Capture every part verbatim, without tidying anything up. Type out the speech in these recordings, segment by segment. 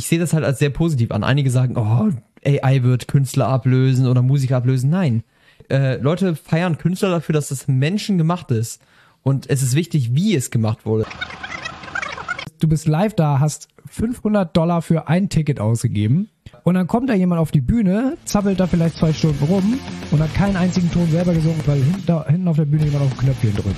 ich sehe das halt als sehr positiv an. Einige sagen, oh, A I wird Künstler ablösen oder Musiker ablösen. Nein. Äh, Leute feiern Künstler dafür, dass das menschengemacht ist. Und es ist wichtig, wie es gemacht wurde. Du bist live da, hast fünfhundert Dollar für ein Ticket ausgegeben und dann kommt da jemand auf die Bühne, zappelt da vielleicht zwei Stunden rum und hat keinen einzigen Ton selber gesungen, weil hinten, da, hinten auf der Bühne jemand auf ein Knöpfchen drückt.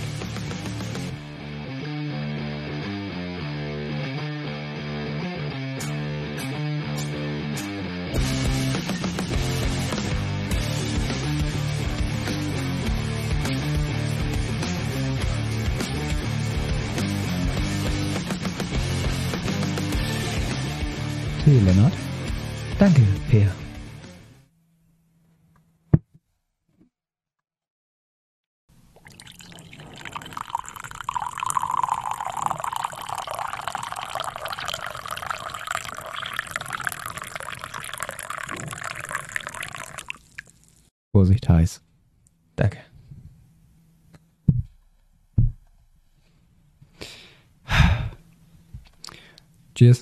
Hey, Lennart. Danke, Peer. Vorsicht, heiß. Danke. Cheers.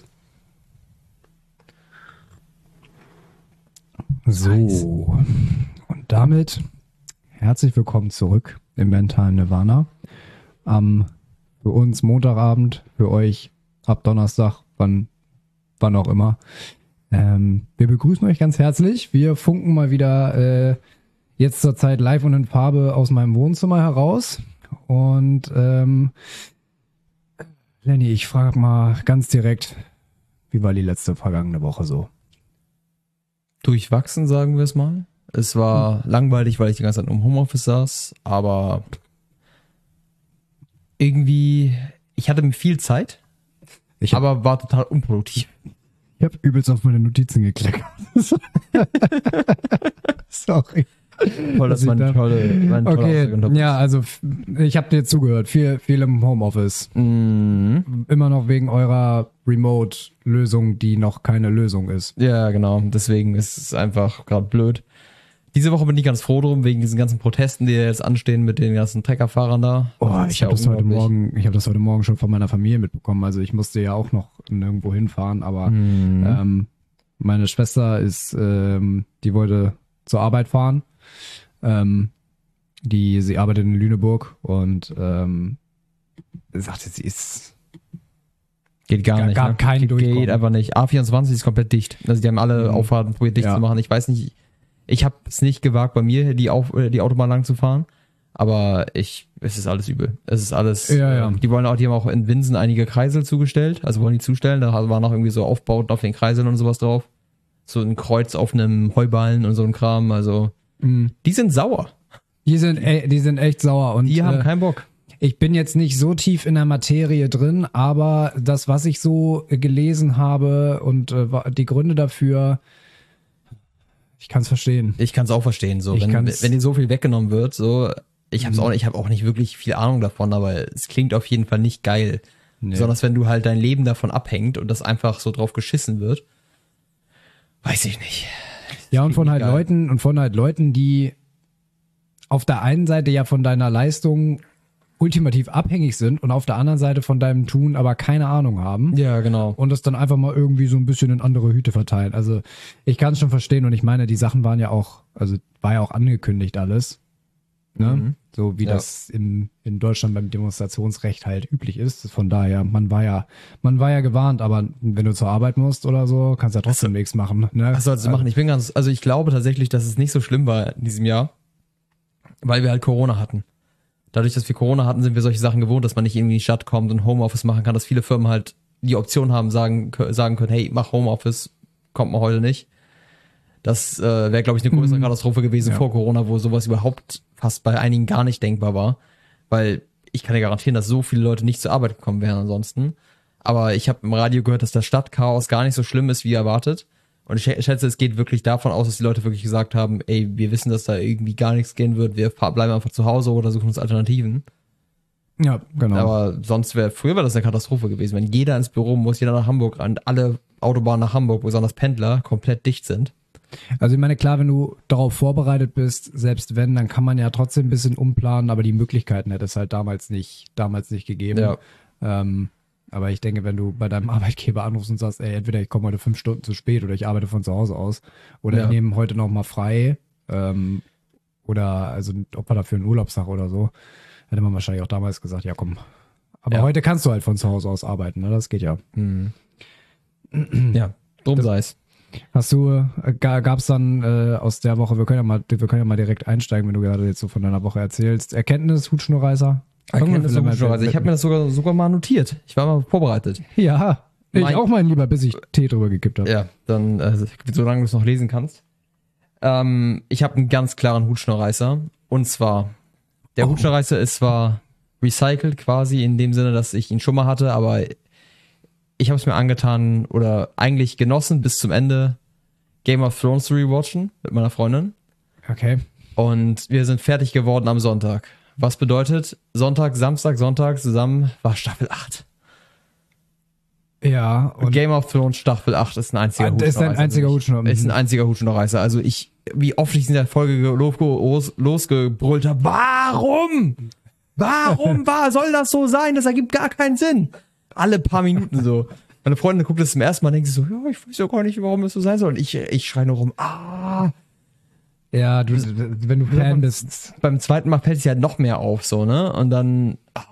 So, und damit herzlich willkommen zurück im mentalen Nirvana. Am für uns Montagabend, für euch ab Donnerstag, wann, wann auch immer. Ähm, wir begrüßen euch ganz herzlich. Wir funken mal wieder äh, jetzt zur Zeit live und in Farbe aus meinem Wohnzimmer heraus. Und ähm, Lenny, ich frage mal ganz direkt, wie war die letzte vergangene Woche so? Durchwachsen, sagen wir es mal. Es war hm. langweilig, weil ich die ganze Zeit im Homeoffice saß, aber irgendwie, ich hatte viel Zeit, ich hab, aber war total unproduktiv. Ich habe übelst auf meine Notizen gekleckert. Sorry. Voll, das mein tolle, mein okay, ja, also ich habe dir zugehört, viel, viel im Homeoffice. Mhm. Immer noch wegen eurer Remote-Lösung, die noch keine Lösung ist. Ja, genau, deswegen ist es einfach gerade blöd. Diese Woche bin ich ganz froh drum, wegen diesen ganzen Protesten, die jetzt anstehen mit den ganzen Treckerfahrern da. Oh, ich habe das heute Morgen, ich habe das heute Morgen schon von meiner Familie mitbekommen. Also ich musste ja auch noch nirgendwo hinfahren, aber mhm. ähm, meine Schwester ist, ähm, die wollte zur Arbeit fahren. Ähm, die, sie arbeitet in Lüneburg und ähm, sagte, sie ist geht gar, gar nicht. Gar ne? kein geht, Durchkommen. Geht einfach nicht. A vierundzwanzig ist komplett dicht. Also die haben alle mhm. Auffahrten probiert dicht ja. zu machen. Ich weiß nicht, ich habe es nicht gewagt, bei mir die, Auf, die Autobahn lang zu fahren, aber ich, es ist alles übel. Es ist alles, ja, ja. Äh, die wollen auch, die haben auch in Winsen einige Kreisel zugestellt, also wollen die zustellen, da waren noch irgendwie so Aufbauten auf den Kreiseln und sowas drauf. So ein Kreuz auf einem Heuballen und so ein Kram, also mhm. die sind sauer. Die sind, die sind echt sauer und die haben äh, keinen Bock. Ich bin jetzt nicht so tief in der Materie drin, aber das, was ich so gelesen habe und äh, die Gründe dafür, ich kann es verstehen. Ich kann es auch verstehen, so wenn, wenn dir so viel weggenommen wird, so ich habe auch, ich habe auch nicht wirklich viel Ahnung davon, aber es klingt auf jeden Fall nicht geil. Nee. Besonders wenn du halt dein Leben davon abhängt und das einfach so drauf geschissen wird. Weiß ich nicht. Das ja, und von halt geil. Leuten und von halt Leuten, die auf der einen Seite ja von deiner Leistung ultimativ abhängig sind und auf der anderen Seite von deinem Tun aber keine Ahnung haben. Ja, genau. Und das dann einfach mal irgendwie so ein bisschen in andere Hüte verteilen. Also ich kann es schon verstehen und ich meine, die Sachen waren ja auch, also war ja auch angekündigt alles. Ne? Mhm. So wie ja. das im, in Deutschland beim Demonstrationsrecht halt üblich ist. Von daher, man war ja, man war ja gewarnt, aber wenn du zur Arbeit musst oder so, kannst du ja trotzdem also, nichts machen. Ne? Was sollst du machen? Ich bin ganz, also ich glaube tatsächlich, dass es nicht so schlimm war in diesem Jahr, weil wir halt Corona hatten. Dadurch, dass wir Corona hatten, sind wir solche Sachen gewohnt, dass man nicht irgendwie in die Stadt kommt und Homeoffice machen kann, dass viele Firmen halt die Option haben, sagen, sagen können, hey, mach Homeoffice, kommt mal heute nicht. Das äh, wäre, glaube ich, eine größere Katastrophe gewesen ja. vor Corona, wo sowas überhaupt fast bei einigen gar nicht denkbar war. Weil ich kann dir garantieren, dass so viele Leute nicht zur Arbeit gekommen wären ansonsten. Aber ich habe im Radio gehört, dass das Stadtchaos gar nicht so schlimm ist, wie erwartet. Und ich schätze, es geht wirklich davon aus, dass die Leute wirklich gesagt haben, ey, wir wissen, dass da irgendwie gar nichts gehen wird, wir bleiben einfach zu Hause oder suchen uns Alternativen. Ja, genau. Aber sonst wäre, früher wäre das eine Katastrophe gewesen, wenn jeder ins Büro muss, jeder nach Hamburg und alle Autobahnen nach Hamburg, besonders Pendler, komplett dicht sind. Also ich meine, klar, wenn du darauf vorbereitet bist, selbst wenn, dann kann man ja trotzdem ein bisschen umplanen, aber die Möglichkeiten hätte es halt damals nicht, damals nicht gegeben. Ja. Ähm, Aber ich denke, wenn du bei deinem Arbeitgeber anrufst und sagst, ey, entweder ich komme heute fünf Stunden zu spät oder ich arbeite von zu Hause aus oder Ja. ich nehme heute noch mal frei ähm, oder also Opfer dafür einen Urlaubstag oder so, hätte man wahrscheinlich auch damals gesagt, ja komm. Aber Ja. heute kannst du halt von zu Hause aus arbeiten, ne? Das geht ja. Mhm. Ja, drum sei es. Hast du, äh, gab es dann äh, aus der Woche, wir können ja mal, wir können ja mal direkt einsteigen, wenn du gerade jetzt so von deiner Woche erzählst. Erkenntnis, Hutschnurreißer? Erkenntnis Fangen wir vielleicht mal also ich habe mir das sogar, sogar mal notiert. Ich war mal vorbereitet. Ja, ich Mein- auch mein Lieber, bis ich Tee drüber gekippt habe. Ja, dann, äh, solange du es noch lesen kannst. Ähm, ich habe einen ganz klaren Hutschnurreißer. Und zwar, der Oh. Hutschnurreißer ist zwar recycelt quasi in dem Sinne, dass ich ihn schon mal hatte, aber ich habe es mir angetan oder eigentlich genossen bis zum Ende Game of Thrones zu rewatchen mit meiner Freundin. Okay. Und wir sind fertig geworden am Sonntag. Was bedeutet, Sonntag, Samstag, Sonntag zusammen war Staffel acht. Ja, Und und Game of Thrones Staffel acht ist ein einziger Ah, das ist ein Hutschnurreißer einziger für mich. Hutschnur- Ist ein einziger Hutschnurreißer. Also ich, wie oft ich in der Folge ge- los, losgebrüllt habe, warum? Warum war, soll das so sein? Das ergibt gar keinen Sinn. Alle paar Minuten so. Meine Freundin guckt das zum ersten Mal und denkt sich so, ja, ich weiß ja gar nicht, warum das so sein soll. Und ich, ich schreie nur rum, ah. ja, du, wenn du Fan bist. Beim zweiten Mal fällt es ja noch mehr auf, so, ne? Und dann, ah.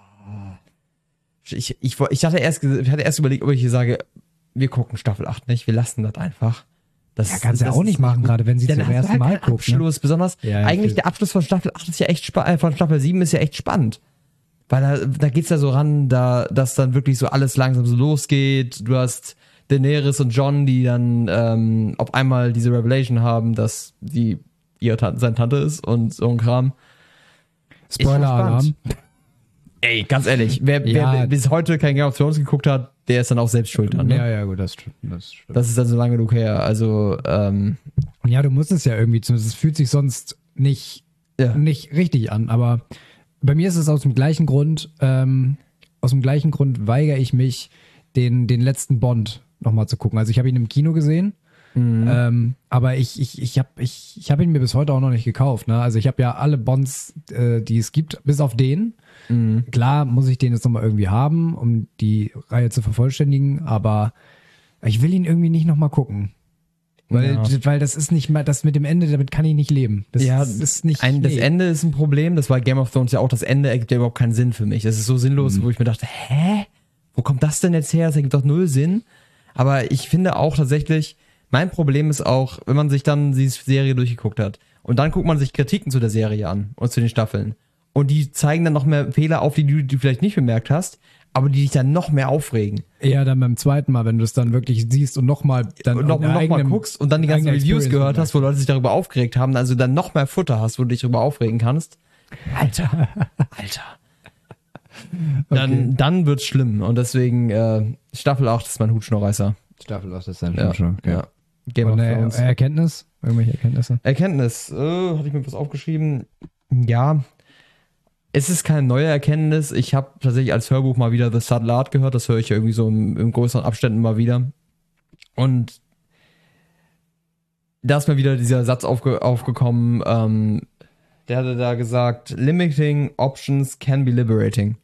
ich, ich, ich, hatte erst, ich hatte erst überlegt, ob ich hier sage, wir gucken Staffel acht nicht, wir lassen das einfach. Das, Ja, kannst du ja das auch ist nicht machen, gut. gerade wenn sie Ja, zum dann hast du ersten halt Mal keinen guckt. Ne? Abschluss, besonders, Ja, ja, eigentlich für- der Abschluss von Staffel acht ist ja echt spannend, von Staffel sieben ist ja echt spannend. Weil da, da geht's ja so ran, da, dass dann wirklich so alles langsam so losgeht. Du hast Daenerys und Jon, die dann ähm, auf einmal diese Revelation haben, dass die ihre Tante, seine Tante ist und so ein Kram. Spoiler-Alarm. Ey, ganz ehrlich, wer, Ja. wer bis heute kein Game of Thrones geguckt hat, der ist dann auch selbst schuld dran. Ne? Ja, ja, gut, das stimmt. Das stimmt. Das ist dann so lange genug her. Also, ähm, Ja, du musst es ja irgendwie, zumindest es fühlt sich sonst nicht, ja. nicht richtig an, aber bei mir ist es aus dem gleichen Grund, ähm, aus dem gleichen Grund weigere ich mich, den, den letzten Bond nochmal zu gucken. Also ich habe ihn im Kino gesehen, Mhm. ähm, aber ich, ich, ich habe ich, ich hab ihn mir bis heute auch noch nicht gekauft. Ne? Also ich habe ja alle Bonds, äh, die es gibt, bis auf den. Mhm. Klar muss ich den jetzt nochmal irgendwie haben, um die Reihe zu vervollständigen, aber ich will ihn irgendwie nicht nochmal gucken. Weil, Ja. weil das ist nicht mal, das mit dem Ende, damit kann ich nicht leben. Das Ja, ist nicht. Ein, das nee. Ende ist ein Problem, das war Game of Thrones ja auch, das Ende ergibt ja überhaupt keinen Sinn für mich. Das ist so sinnlos, Mhm. wo ich mir dachte, hä? Wo kommt das denn jetzt her? Das ergibt doch null Sinn. Aber ich finde auch tatsächlich, mein Problem ist auch, wenn man sich dann die Serie durchgeguckt hat und dann guckt man sich Kritiken zu der Serie an und zu den Staffeln und die zeigen dann noch mehr Fehler auf, die du, die du vielleicht nicht bemerkt hast, aber die dich dann noch mehr aufregen. Eher dann beim zweiten Mal, wenn du es dann wirklich siehst und nochmal dann Und noch, in noch mal eigenem- guckst und dann die ganzen eigener Reviews Experience gehört hast, wo Leute sich darüber aufgeregt haben, also dann noch mehr Futter hast, wo du dich darüber aufregen kannst. Alter, Alter. Dann, Okay. dann wird's schlimm und deswegen äh, Staffel acht ist mein Hutschnurreißer. Staffel acht ist dann Ja, schon. Okay. ja. Game Und of eine Thrones. Erkenntnis? Irgendwelche Erkenntnisse? Erkenntnis, äh, hatte ich mir was aufgeschrieben. Ja, es ist keine neue Erkenntnis. Ich habe tatsächlich als Hörbuch mal wieder The Subtle Art gehört. Das höre ich ja irgendwie so im, im größeren Abständen mal wieder. Und da ist mir wieder dieser Satz aufge, aufgekommen. Ähm, der hatte da gesagt, limiting options can be liberating.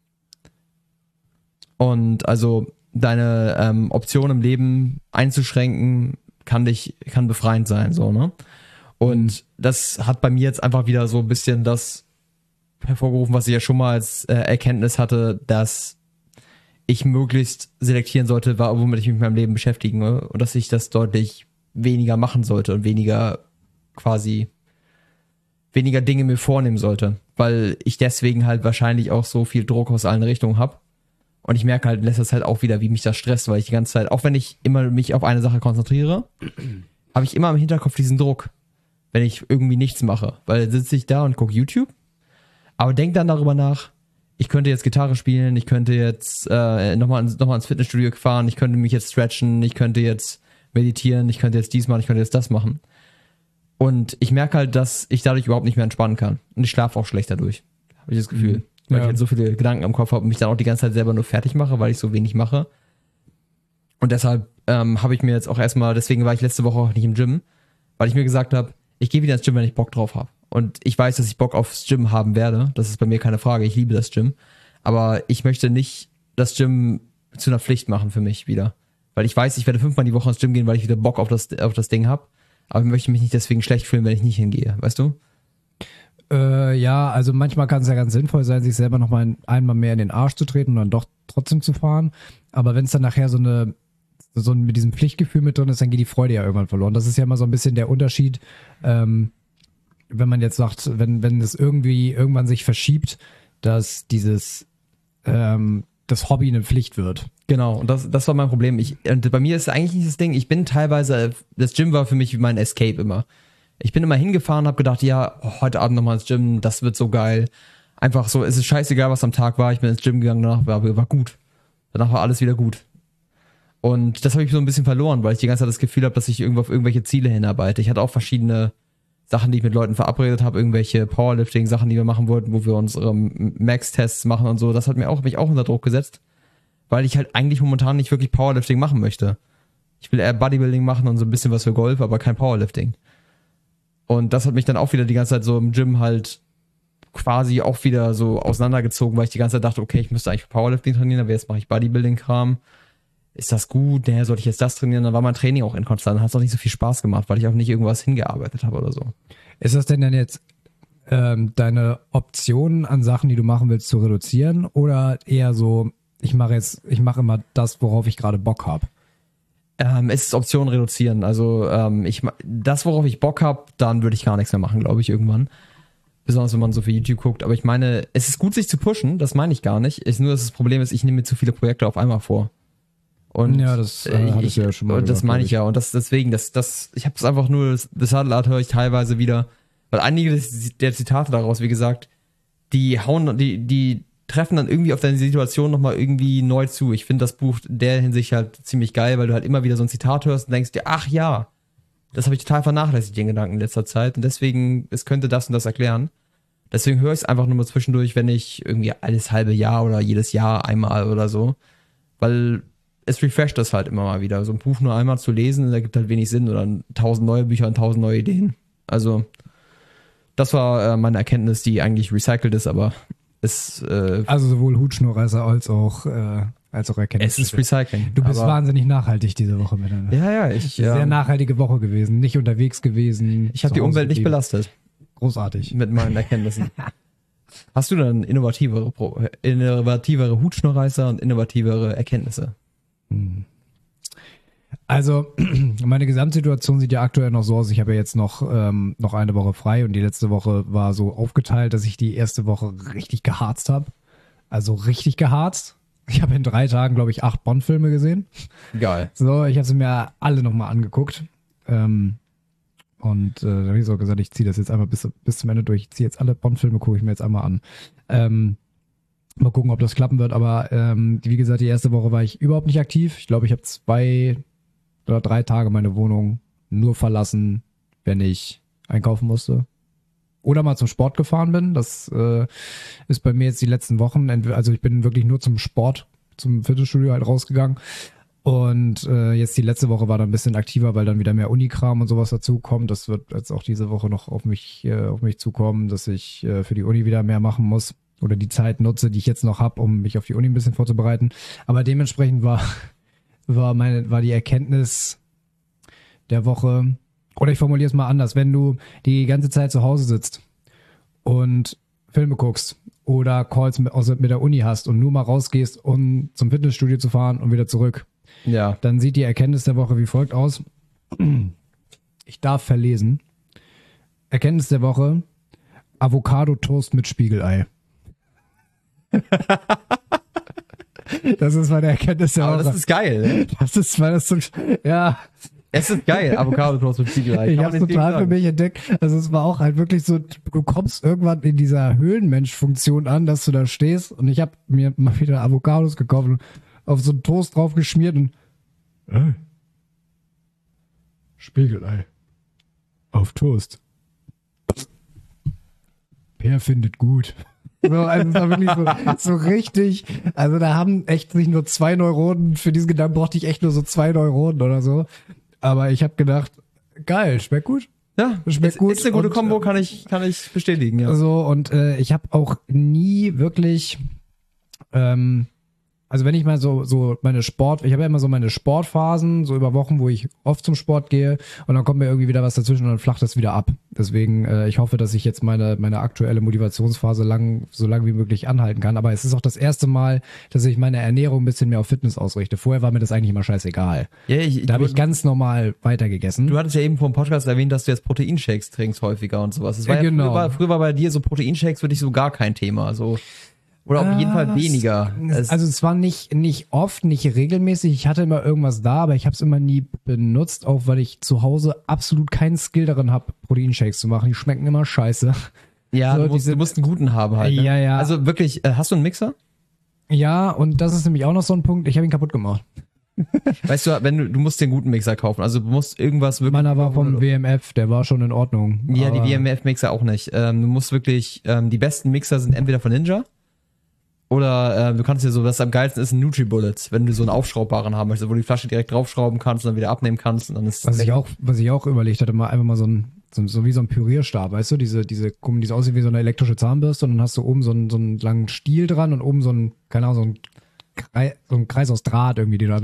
Und also deine ähm, Option im Leben einzuschränken, kann dich, kann befreiend sein, so, ne? Und das hat bei mir jetzt einfach wieder so ein bisschen das hervorgerufen, was ich ja schon mal als äh, Erkenntnis hatte, dass ich möglichst selektieren sollte, wa- womit ich mich in meinem Leben beschäftigen, ne? Und dass ich das deutlich weniger machen sollte und weniger quasi weniger Dinge mir vornehmen sollte, weil ich deswegen halt wahrscheinlich auch so viel Druck aus allen Richtungen habe. Und ich merke halt in letzter Zeit auch wieder, wie mich das stresst, weil ich die ganze Zeit, auch wenn ich immer mich auf eine Sache konzentriere, habe ich immer im Hinterkopf diesen Druck, wenn ich irgendwie nichts mache. Weil dann sitze ich da und gucke YouTube, aber denk dann darüber nach, ich könnte jetzt Gitarre spielen, ich könnte jetzt äh, nochmal ins, noch mal ins Fitnessstudio fahren, ich könnte mich jetzt stretchen, ich könnte jetzt meditieren, ich könnte jetzt dies machen, ich könnte jetzt das machen. Und ich merke halt, dass ich dadurch überhaupt nicht mehr entspannen kann. Und ich schlafe auch schlechter durch, habe ich das Gefühl. Mhm. Weil Ja. ich halt so viele Gedanken im Kopf habe und mich dann auch die ganze Zeit selber nur fertig mache, weil ich so wenig mache. Und deshalb ähm, habe ich mir jetzt auch erstmal, deswegen war ich letzte Woche auch nicht im Gym, weil ich mir gesagt habe, ich gehe wieder ins Gym, wenn ich Bock drauf habe. Und ich weiß, dass ich Bock aufs Gym haben werde. Das ist bei mir keine Frage. Ich liebe das Gym. Aber ich möchte nicht das Gym zu einer Pflicht machen für mich wieder. Weil ich weiß, ich werde fünfmal die Woche ins Gym gehen, weil ich wieder Bock auf das, auf das Ding habe. Aber ich möchte mich nicht deswegen schlecht fühlen, wenn ich nicht hingehe, weißt du? Äh, ja, also manchmal kann es ja ganz sinnvoll sein, sich selber nochmal einmal mehr in den Arsch zu treten und dann doch trotzdem zu fahren. Aber wenn es dann nachher so eine, so ein, mit diesem Pflichtgefühl mit drin ist, dann geht die Freude ja irgendwann verloren. Das ist ja immer so ein bisschen der Unterschied, ähm, wenn man jetzt sagt, wenn, wenn es irgendwie irgendwann sich verschiebt, dass dieses, ähm, das Hobby eine Pflicht wird. Genau, und das, das war mein Problem. Ich, und bei mir ist eigentlich nicht das Ding, ich bin teilweise, das Gym war für mich wie mein Escape immer. Ich bin immer hingefahren, habe gedacht, ja, oh, heute Abend nochmal ins Gym, das wird so geil. Einfach so, es ist scheißegal, was am Tag war. Ich bin ins Gym gegangen, danach war, war gut. Danach war alles wieder gut. Und das habe ich so ein bisschen verloren, weil ich die ganze Zeit das Gefühl habe, dass ich irgendwo auf irgendwelche Ziele hinarbeite. Ich hatte auch verschiedene Sachen, die ich mit Leuten verabredet habe, irgendwelche Powerlifting-Sachen, die wir machen wollten, wo wir unsere Max-Tests machen und so. Das hat mir auch, mich auch unter Druck gesetzt, weil ich halt eigentlich momentan nicht wirklich Powerlifting machen möchte. Ich will eher Bodybuilding machen und so ein bisschen was für Golf, aber kein Powerlifting. Und das hat mich dann auch wieder die ganze Zeit so im Gym halt quasi auch wieder so auseinandergezogen, weil ich die ganze Zeit dachte, okay, ich müsste eigentlich Powerlifting trainieren, aber jetzt mache ich Bodybuilding-Kram. Ist das gut? Naja, sollte ich jetzt das trainieren? Dann war mein Training auch inkonstant. Dann hat es auch nicht so viel Spaß gemacht, weil ich auch nicht irgendwas hingearbeitet habe oder so. Ist das denn dann jetzt ähm, deine Option an Sachen, die du machen willst, zu reduzieren? Oder eher so, ich mache jetzt, ich mache immer das, worauf ich gerade Bock habe? Ähm, es ist Option reduzieren. Also ähm, ich das, worauf ich Bock habe, dann würde ich gar nichts mehr machen, glaube ich, irgendwann. Besonders, wenn man so für YouTube guckt. Aber ich meine, es ist gut, sich zu pushen. Das meine ich gar nicht. Ist nur, dass das Problem ist, ich nehme mir zu viele Projekte auf einmal vor. Und ja, das äh, hatte ich ja schon mal. Und das meine ich ja. Und das deswegen, das, das, ich habe es einfach nur, das, das Saddle-Art höre ich teilweise wieder. Weil einige der Zitate daraus, wie gesagt, die hauen, die, die treffen dann irgendwie auf deine Situation nochmal irgendwie neu zu. Ich finde das Buch in der Hinsicht halt ziemlich geil, weil du halt immer wieder so ein Zitat hörst und denkst dir, ach ja, das habe ich total vernachlässigt, den Gedanken in letzter Zeit. Und deswegen, es könnte das und das erklären. Deswegen höre ich es einfach nur mal zwischendurch, wenn ich irgendwie alles halbe Jahr oder jedes Jahr einmal oder so. Weil es refresht das halt immer mal wieder. So ein Buch nur einmal zu lesen, da gibt halt wenig Sinn. Oder tausend neue Bücher und tausend neue Ideen. Also, das war äh, meine Erkenntnis, die eigentlich recycelt ist, aber es... Äh, also sowohl Hutschnurreißer als auch, äh, als auch Erkenntnis. Es ist Recycling. Du bist aber wahnsinnig nachhaltig diese Woche miteinander. Ja, ja, ich... Sehr ja, nachhaltige Woche gewesen, nicht unterwegs gewesen. Ich habe die Umwelt nicht belastet. Großartig. Mit meinen Erkenntnissen. Hast du dann innovativere, innovativere Hutschnurreißer und innovativere Erkenntnisse? Also, meine Gesamtsituation sieht ja aktuell noch so aus. Ich habe ja jetzt noch, ähm, noch eine Woche frei und die letzte Woche war so aufgeteilt, dass ich die erste Woche richtig geharzt habe. Also richtig geharzt. Ich habe in drei Tagen, glaube ich, acht Bond-Filme gesehen. Geil. So, ich habe sie mir alle nochmal angeguckt. Ähm, und äh, da habe ich so gesagt, ich ziehe das jetzt einmal bis, bis zum Ende durch. Ich ziehe jetzt alle Bond-Filme, gucke ich mir jetzt einmal an. Ähm, Mal gucken, ob das klappen wird, aber ähm, wie gesagt, die erste Woche war ich überhaupt nicht aktiv. Ich glaube, ich habe zwei oder drei Tage meine Wohnung nur verlassen, wenn ich einkaufen musste. Oder mal zum Sport gefahren bin. Das äh, ist bei mir jetzt die letzten Wochen. Also ich bin wirklich nur zum Sport, zum Fitnessstudio halt rausgegangen. Und äh, jetzt die letzte Woche war dann ein bisschen aktiver, weil dann wieder mehr Unikram und sowas dazu kommt. Das wird jetzt auch diese Woche noch auf mich, äh, auf mich zukommen, dass ich äh, für die Uni wieder mehr machen muss. Oder die Zeit nutze, die ich jetzt noch habe, um mich auf die Uni ein bisschen vorzubereiten. Aber dementsprechend war, war, meine, war die Erkenntnis der Woche, oder ich formuliere es mal anders, wenn du die ganze Zeit zu Hause sitzt und Filme guckst oder Calls mit, also mit der Uni hast und nur mal rausgehst, um zum Fitnessstudio zu fahren und wieder zurück, ja, dann sieht die Erkenntnis der Woche wie folgt aus. Ich darf verlesen. Erkenntnis der Woche: Avocado-Toast mit Spiegelei. Das ist meine Erkenntnis der Aber Woche. das ist geil, ne? Das ist, weil das so, ja. Es ist geil, Avocado-Toast mit Spiegelei. Ich habe es total für mich entdeckt. Also es war auch halt wirklich so, du kommst irgendwann in dieser Höhlenmensch-Funktion an, dass du da stehst und ich habe mir mal wieder Avocados gekauft und auf so einen Toast drauf geschmiert und äh, Spiegelei auf Toast. Per findet gut. So, also es war wirklich so, so richtig, also da haben echt nicht nur zwei Neuronen, für diesen Gedanken brauchte ich echt nur so zwei Neuronen oder so. Aber ich habe gedacht, geil, schmeckt gut. Ja, schmeckt ist, gut. Ist eine gute und, Kombo, kann ich, kann ich bestätigen, ja. So, und äh, ich habe auch nie wirklich ähm, Also wenn ich mal so, so meine Sport, ich habe ja immer so meine Sportphasen, so über Wochen, wo ich oft zum Sport gehe und dann kommt mir irgendwie wieder was dazwischen und dann flacht das wieder ab. Deswegen, äh, ich hoffe, dass ich jetzt meine, meine aktuelle Motivationsphase lang, so lange wie möglich anhalten kann. Aber es ist auch das erste Mal, dass ich meine Ernährung ein bisschen mehr auf Fitness ausrichte. Vorher war mir das eigentlich immer scheißegal. Ja, ich, Da habe ich ganz normal weitergegessen. Du hattest ja eben vor dem Podcast erwähnt, dass du jetzt Proteinshakes trinkst häufiger und sowas. Das war Ja, ja, genau. früher, war, früher war bei dir so Proteinshakes wirklich so gar kein Thema. So. Oder auf jeden Fall weniger. Es, also es war nicht, nicht oft, nicht regelmäßig. Ich hatte immer irgendwas da, aber ich habe es immer nie benutzt, auch weil ich zu Hause absolut keinen Skill darin habe, Proteinshakes zu machen. Die schmecken immer scheiße. Ja, so, du, musst, diese, du musst einen guten haben halt. Ne? Ja, ja. Also wirklich, äh, hast du einen Mixer? Ja, und das ist nämlich auch noch so ein Punkt. Ich habe ihn kaputt gemacht. Weißt du, wenn du, du musst den guten Mixer kaufen. Also du musst irgendwas wirklich. Meiner war vom W M F, der war schon in Ordnung. Ja, die W M F-Mixer auch nicht. Ähm, du musst wirklich, ähm, die besten Mixer sind entweder von Ninja oder äh, du kannst dir so, was am geilsten ist, ein Nutribullets, wenn du so einen aufschraubbaren haben möchtest, wo du die Flasche direkt draufschrauben kannst und dann wieder abnehmen kannst und dann ist was ich auch, was ich auch überlegt hatte, mal einfach mal so ein, so, so wie so ein Pürierstab, weißt du, diese, diese, die so aussieht wie so eine elektrische Zahnbürste und dann hast du oben so einen, so einen langen Stiel dran und oben so ein, keine Ahnung, so ein Kreis, so ein Kreis aus Draht irgendwie, die da.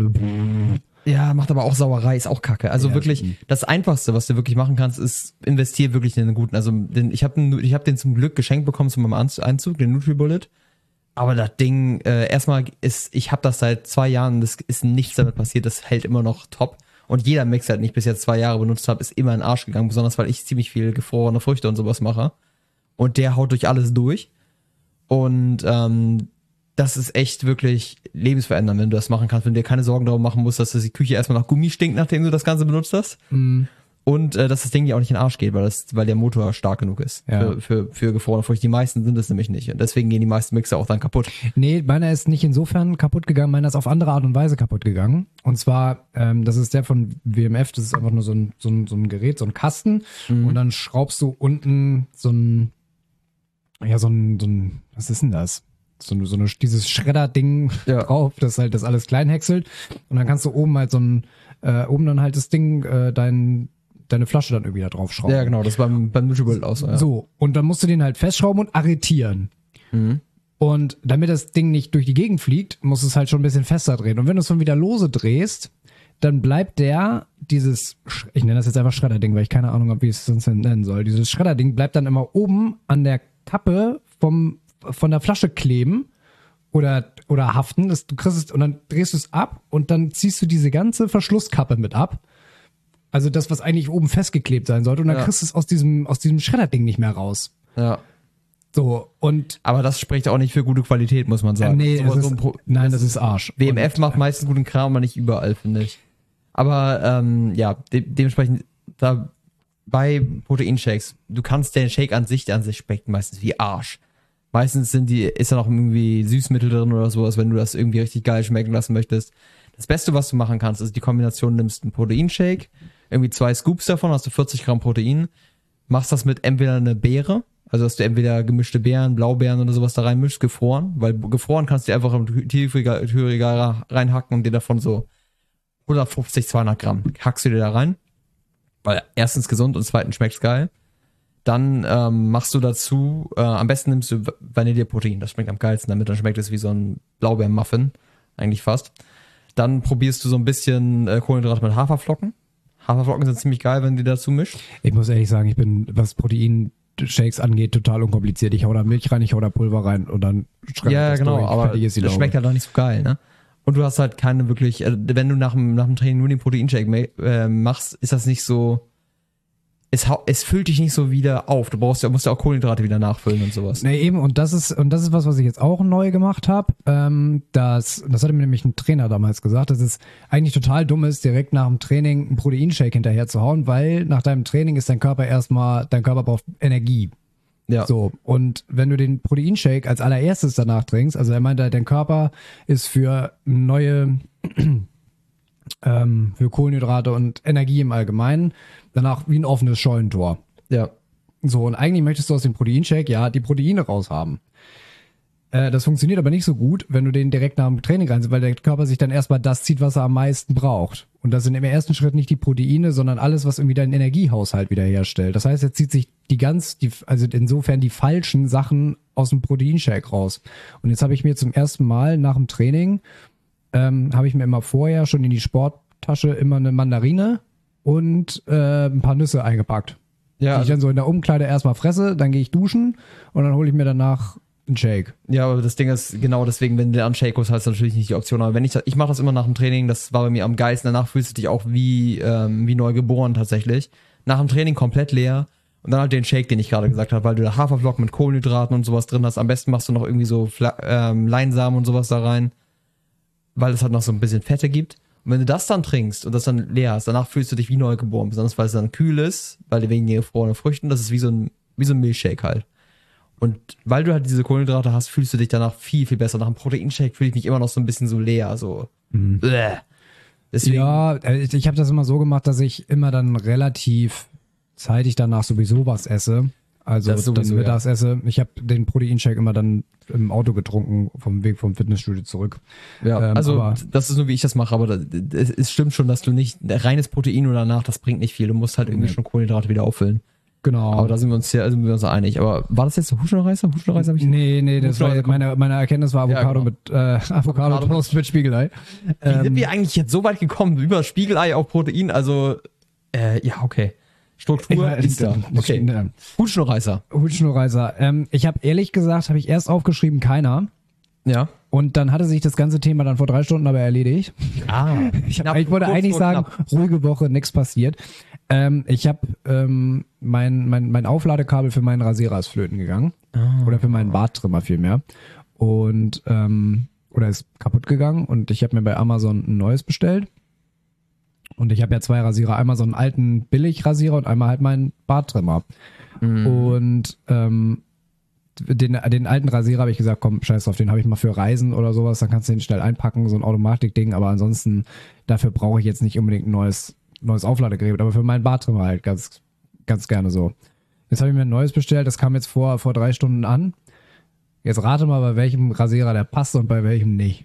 Ja, macht aber auch Sauerei, ist auch kacke. Also ja, wirklich, stimmt. das Einfachste, was du wirklich machen kannst, ist investier wirklich in einen guten. Also den, ich habe ich hab den zum Glück geschenkt bekommen zu meinem Einzug, den Nutribullet. Aber das Ding, äh, erstmal ist, ich habe das seit zwei Jahren, das ist nichts damit passiert, das hält immer noch top. Und jeder Mixer, den ich bis jetzt zwei Jahre benutzt habe, ist immer in den Arsch gegangen, besonders weil ich ziemlich viel gefrorene Früchte und sowas mache. Und der haut durch alles durch. Und ähm, das ist echt wirklich lebensverändernd, wenn du das machen kannst, wenn du dir keine Sorgen darum machen musst, dass die Küche erstmal nach Gummi stinkt, nachdem du das Ganze benutzt hast. Mm. Und äh, dass das Ding dir auch nicht in den Arsch geht, weil, das, weil der Motor stark genug ist Ja. für, für, für gefrorene Früchte. Die meisten sind es nämlich nicht. Und deswegen gehen die meisten Mixer auch dann kaputt. Nee, meiner ist nicht insofern kaputt gegangen, meiner ist auf andere Art und Weise kaputt gegangen. Und zwar, ähm, das ist der von W M F, das ist einfach nur so ein, so ein, so ein Gerät, so ein Kasten. Mhm. Und dann schraubst du unten so ein, ja, so ein, so ein, was ist denn das? So, eine- so eine, dieses Schredder-Ding Ja. drauf, das halt das alles klein häckselt. Und dann kannst du oben halt so ein, äh, oben dann halt das Ding, äh, dein, deine Flasche dann irgendwie da drauf schrauben. Ja, genau, das war beim, beim Nutribullet auch so. Ja. So, und dann musst du den halt festschrauben und arretieren. Mhm. Und damit das Ding nicht durch die Gegend fliegt, musst du es halt schon ein bisschen fester drehen. Und wenn du es dann wieder lose drehst, dann bleibt der, dieses, Sch- ich nenne das jetzt einfach Schredderding, weil ich keine Ahnung habe, wie ich es sonst nennen soll. Dieses Schredderding bleibt dann immer oben an der Kappe vom, von der Flasche kleben oder, oder haften. Das, du kriegst es, und dann drehst du es ab und dann ziehst du diese ganze Verschlusskappe mit ab. Also das, was eigentlich oben festgeklebt sein sollte. Und dann Ja. kriegst du es aus diesem, aus diesem Schredderding nicht mehr raus. Ja. So, und Aber das spricht auch nicht für gute Qualität, muss man sagen. nee, So- das so ist, ein Pro- nein, das ist Arsch. W M F Und, macht meistens guten Kram, aber nicht überall, finde ich. Aber ähm, ja, de dementsprechend da bei Proteinshakes, du kannst den Shake an sich, an sich schmeckt meistens wie Arsch. Meistens sind die, ist da noch irgendwie Süßmittel drin oder sowas, wenn du das irgendwie richtig geil schmecken lassen möchtest. Das Beste, was du machen kannst, ist die Kombination, nimmst einen Proteinshake, irgendwie zwei Scoops davon, hast du vierzig Gramm Protein, machst das mit entweder eine Beere, also dass du entweder gemischte Beeren, Blaubeeren oder sowas da reinmischst, gefroren, weil gefroren kannst du einfach im Tiefregal Tiefregal reinhacken und dir davon so hundertfünfzig, zweihundert Gramm hackst du dir da rein, weil erstens gesund und zweitens schmeckt's geil. Dann ähm, machst du dazu, äh, am besten nimmst du Vanilleprotein, das schmeckt am geilsten damit, dann schmeckt es wie so ein Blaubeermuffin, eigentlich fast. Dann probierst du so ein bisschen äh, Kohlenhydrate mit Haferflocken. Haferflocken sind ziemlich geil, wenn du die dazu mischst. ich muss ehrlich sagen, ich bin, was Proteinshakes angeht, total unkompliziert. Ich hau da Milch rein, ich hau da Pulver rein und dann schreibe Ja, ich das genau, durch. aber Fertig ist die das Laube. schmeckt halt auch nicht so geil, ne? Und du hast halt keine wirklich, äh, wenn du nach dem, nach dem Training nur den Proteinshake ma- äh, machst, ist das nicht so, es, hau- es füllt dich nicht so wieder auf. Du brauchst ja, musst ja auch Kohlenhydrate wieder nachfüllen und sowas. Nee, eben, und das ist, und das ist was, was ich jetzt auch neu gemacht habe. Ähm, das, das hatte mir nämlich ein Trainer damals gesagt, dass es eigentlich total dumm ist, direkt nach dem Training einen Proteinshake hinterher zu hauen, weil nach deinem Training ist dein Körper erstmal, dein Körper braucht Energie. Ja. So, und wenn du den Proteinshake als allererstes danach trinkst, also er meinte, dein Körper ist für neue, ähm, für Kohlenhydrate und Energie im Allgemeinen danach wie ein offenes Scheunentor. Ja. So, und eigentlich möchtest du aus dem Proteinshake ja die Proteine raushaben. Äh, das funktioniert aber nicht so gut, wenn du den direkt nach dem Training reinsetzt, weil der Körper sich dann erstmal das zieht, was er am meisten braucht. Und das sind im ersten Schritt nicht die Proteine, sondern alles, was irgendwie deinen Energiehaushalt wiederherstellt. Das heißt, er zieht sich die ganz, die, also insofern die falschen Sachen aus dem Proteinshake raus. Und jetzt habe ich mir zum ersten Mal nach dem Training, ähm, habe ich mir immer vorher schon in die Sporttasche immer eine Mandarine und äh, ein paar Nüsse eingepackt. Ja, Die ich dann so in der Umkleide erstmal fresse, dann gehe ich duschen und dann hole ich mir danach einen Shake. Ja, aber das Ding ist, genau deswegen, wenn du dann Shake holst, hast du natürlich nicht die Option. Aber wenn ich, ich mache das immer nach dem Training, das war bei mir am geilsten. Danach fühlst du dich auch wie, ähm, wie neu geboren tatsächlich. Nach dem Training komplett leer und dann halt den Shake, den ich gerade gesagt habe, weil du da Haferflocken mit Kohlenhydraten und sowas drin hast. Am besten machst du noch irgendwie so Fla ähm, Leinsamen und sowas da rein, weil es halt noch so ein bisschen Fette gibt. Und wenn du das dann trinkst und das dann leer hast, danach fühlst du dich wie neu geboren, besonders weil es dann kühl ist, weil wegen den gefrorenen Früchten, das ist wie so ein, wie so ein Milchshake halt. Und weil du halt diese Kohlenhydrate hast, fühlst du dich danach viel, viel besser. Nach einem Proteinshake fühle ich mich immer noch so ein bisschen so leer, so. Mhm. Deswegen, Ja, ich, ich habe das immer so gemacht, dass ich immer dann relativ zeitig danach sowieso was esse. Also Das sowieso, dann mittags esse. Ich habe den Proteinshake immer dann im Auto getrunken, vom Weg vom Fitnessstudio zurück. ja, ähm, also aber- das ist nur, wie ich das mache, aber das, es, es stimmt schon, dass du nicht, reines Protein oder danach, das bringt nicht viel. Du musst halt irgendwie Nee. schon Kohlenhydrate wieder auffüllen. Genau. Aber da sind wir uns ja, sind wir uns einig. Aber war das jetzt der Huschenreißer? Huschenreißer habe ich Nee, nee, das war Huschenreißer meine, meine Erkenntnis war Avocado Ja, genau. mit äh, Avocado Avocado- Toast mit Spiegelei. Wie sind Ähm, wir eigentlich jetzt so weit gekommen? Über Spiegelei auf Protein, also, äh, ja, okay. Struktur Ja, ist da. das- Okay. ja. Huschenreißer. Hutschnurreiser. Ähm, ich habe ehrlich gesagt, habe ich erst aufgeschrieben, keiner. Ja. Und dann hatte sich das ganze Thema dann vor drei Stunden aber erledigt. Ah. Ich, hab, ich wollte eigentlich sagen, ruhige Woche, nichts passiert. Ähm, ich habe ähm, mein, mein, mein Aufladekabel für meinen Rasierer ist flöten gegangen. Ah. Oder für meinen Barttrimmer vielmehr. Und, ähm, oder ist kaputt gegangen. Und ich habe mir bei Amazon ein neues bestellt. Und ich habe ja zwei Rasierer. Einmal so einen alten Billigrasierer und einmal halt meinen Barttrimmer. Mhm. Und ähm, den, den alten Rasierer habe ich gesagt, komm, scheiß drauf, den habe ich mal für Reisen oder sowas, dann kannst du den schnell einpacken, so ein Automatikding, aber ansonsten, dafür brauche ich jetzt nicht unbedingt ein neues, neues Aufladegerät, aber für meinen Barttrimmer halt ganz, ganz gerne so. Jetzt habe ich mir ein neues bestellt, das kam jetzt vor, vor drei Stunden an. Jetzt rate mal, bei welchem Rasierer der passt und bei welchem nicht.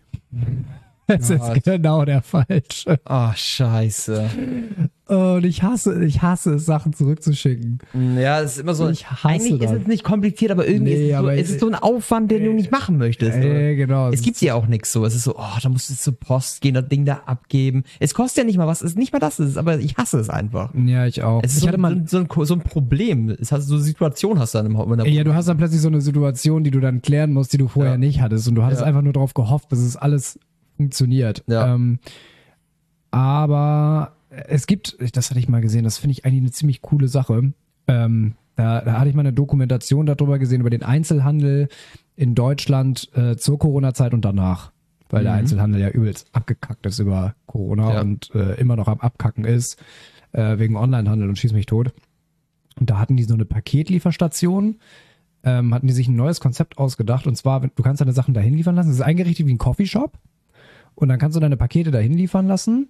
Das Gott. ist genau der falsche. Ah, scheiße. Und ich hasse, ich hasse es, Sachen zurückzuschicken. Ja, es ist immer so. Ich hasse eigentlich das. ist es nicht kompliziert, aber irgendwie Nee, ist, es so, aber- es ist so ein Aufwand, den du nicht machen möchtest. Äh, genau. Es gibt ja auch nichts so. Es ist so, oh, da musst du zur Post gehen, das Ding da abgeben. Es kostet ja nicht mal was, es ist nicht mal das, es ist, aber ich hasse es einfach. Ja, ich auch. Es ist ich so, hatte mal, so, ein, so ein Problem. Es hat so eine Situation hast du dann im in der ja, du hast dann plötzlich so eine Situation, die du dann klären musst, die du vorher Ja. nicht hattest. Und du hattest Ja. einfach nur darauf gehofft, dass es alles funktioniert. Ja. Ähm, aber es gibt, das hatte ich mal gesehen, das finde ich eigentlich eine ziemlich coole Sache. Ähm, da, da hatte ich mal eine Dokumentation darüber gesehen, über den Einzelhandel in Deutschland äh, zur Corona-Zeit und danach. Weil der Mhm. Einzelhandel ja übelst abgekackt ist über Corona Ja. und äh, immer noch am Abkacken ist, äh, wegen Onlinehandel und schieß mich tot. Und da hatten die so eine Paketlieferstation, ähm, hatten die sich ein neues Konzept ausgedacht. Und zwar, wenn- du kannst deine Sachen dahin liefern lassen. Es ist eingerichtet wie ein Coffeeshop. Und dann kannst du deine Pakete dahin liefern lassen.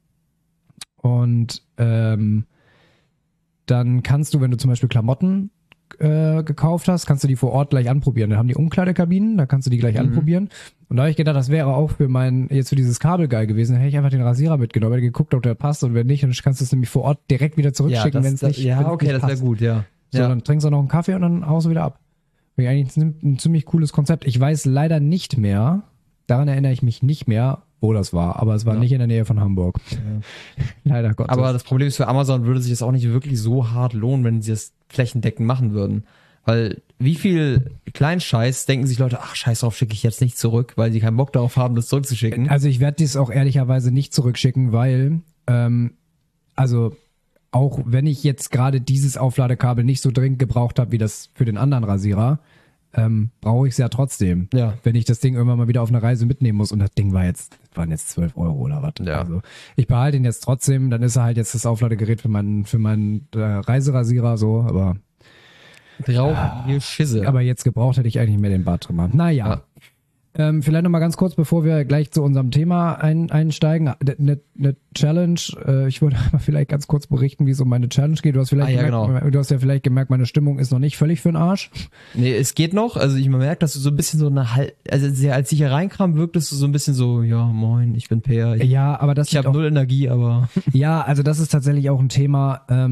Und ähm, dann kannst du, wenn du zum Beispiel Klamotten äh, gekauft hast, kannst du die vor Ort gleich anprobieren. Dann haben die Umkleidekabinen, da kannst du die gleich Mhm. anprobieren. Und da habe ich gedacht, das wäre auch für mein, jetzt für dieses Kabel geil gewesen. Dann hätte ich einfach den Rasierer mitgenommen, hätte geguckt, ob der passt und wenn nicht, dann kannst du es nämlich vor Ort direkt wieder zurückschicken, wenn es das, nicht ja, wenn's okay, nicht das wäre passt. gut, ja. So, ja. dann trinkst du noch einen Kaffee und dann haust du wieder ab. Finde ich eigentlich ein, ein ziemlich cooles Konzept. Ich weiß leider nicht mehr, daran erinnere ich mich nicht mehr, wo das war, aber es war Ja. nicht in der Nähe von Hamburg. Leider Gottes. Aber das Problem ist, für Amazon würde sich das auch nicht wirklich so hart lohnen, wenn sie das flächendeckend machen würden. Weil wie viel Kleinscheiß denken sich Leute, ach scheiß drauf, schicke ich jetzt nicht zurück, weil sie keinen Bock darauf haben, das zurückzuschicken. Also ich werde dies auch ehrlicherweise nicht zurückschicken, weil, ähm, also auch wenn ich jetzt gerade dieses Aufladekabel nicht so dringend gebraucht habe, wie das für den anderen Rasierer, ähm, brauche ich es ja trotzdem. Ja. Wenn ich das Ding irgendwann mal wieder auf eine Reise mitnehmen muss und das Ding war jetzt, waren jetzt zwölf Euro oder was. Ja. Also ich behalte ihn jetzt trotzdem, dann ist er halt jetzt das Aufladegerät für meinen, für meinen äh, Reiserasierer so, aber, Drauf, hier Schisse. aber jetzt gebraucht hätte ich eigentlich mehr den Barttrimmer. Naja. Ja. Ähm, vielleicht noch mal ganz kurz, bevor wir gleich zu unserem Thema ein, einsteigen. Eine ne Challenge. Äh, ich würde mal vielleicht ganz kurz berichten, wie es um meine Challenge geht. Du hast vielleicht Ah, ja, gemerkt, genau. du hast ja vielleicht gemerkt, meine Stimmung ist noch nicht völlig für den Arsch. Nee, es geht noch. Also ich merke, dass du so ein bisschen so eine Hal also sehr, als ich hier reinkam, wirktest du so ein bisschen so, ja, moin, ich bin Peer. Ich, Ja, aber das ich habe liegt auch, null Energie, aber ja, also das ist tatsächlich auch ein Thema. Ähm,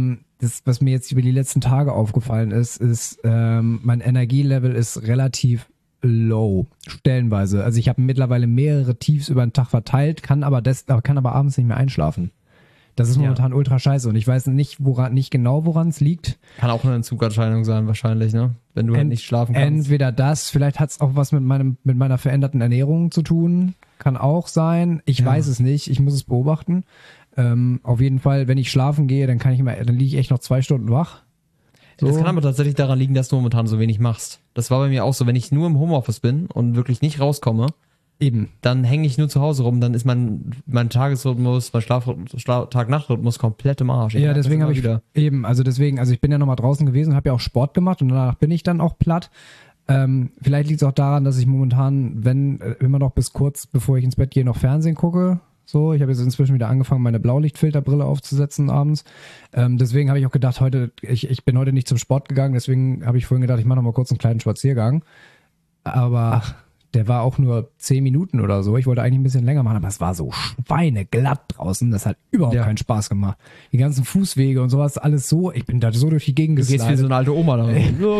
das, was mir jetzt über die letzten Tage aufgefallen ist, ist, ähm, mein Energielevel ist relativ low, stellenweise. Also ich habe mittlerweile mehrere Tiefs über den Tag verteilt, kann aber, des, kann aber abends nicht mehr einschlafen. Das ist momentan ja. ultra scheiße und ich weiß nicht, woran, nicht genau, woran es liegt. Kann auch eine Entzugserscheinung sein wahrscheinlich, ne? Wenn du Ent, halt nicht schlafen kannst. Entweder das, vielleicht hat es auch was mit meinem mit meiner veränderten Ernährung zu tun. Kann auch sein. Ich ja. weiß es nicht. Ich muss es beobachten. Ähm, auf jeden Fall, wenn ich schlafen gehe, dann kann ich immer, dann liege ich echt noch zwei Stunden wach. So. Das kann aber tatsächlich daran liegen, dass du momentan so wenig machst. Das war bei mir auch so, wenn ich nur im Homeoffice bin und wirklich nicht rauskomme, eben, dann hänge ich nur zu Hause rum, dann ist mein, mein Tagesrhythmus, mein Schlaf, Schlaf, Tag-Nacht-Rhythmus komplett im Arsch. Ich ja, deswegen habe ich wieder. eben, also deswegen, also ich bin ja nochmal draußen gewesen, habe ja auch Sport gemacht und danach bin ich dann auch platt. Ähm, vielleicht liegt es auch daran, dass ich momentan, wenn, immer noch bis kurz bevor ich ins Bett gehe, noch Fernsehen gucke. So, ich habe jetzt inzwischen wieder angefangen, meine Blaulichtfilterbrille aufzusetzen abends. Ähm, deswegen habe ich auch gedacht, heute, ich, ich bin heute nicht zum Sport gegangen, deswegen habe ich vorhin gedacht, ich mache noch mal kurz einen kleinen Spaziergang. Aber Ach. der war auch nur zehn Minuten oder so. Ich wollte eigentlich ein bisschen länger machen, aber es war so schweineglatt draußen. Das hat überhaupt ja. keinen Spaß gemacht. Die ganzen Fußwege und sowas, alles so. Ich bin da so durch die Gegend geslidet. Du gehst wie so eine alte Oma da.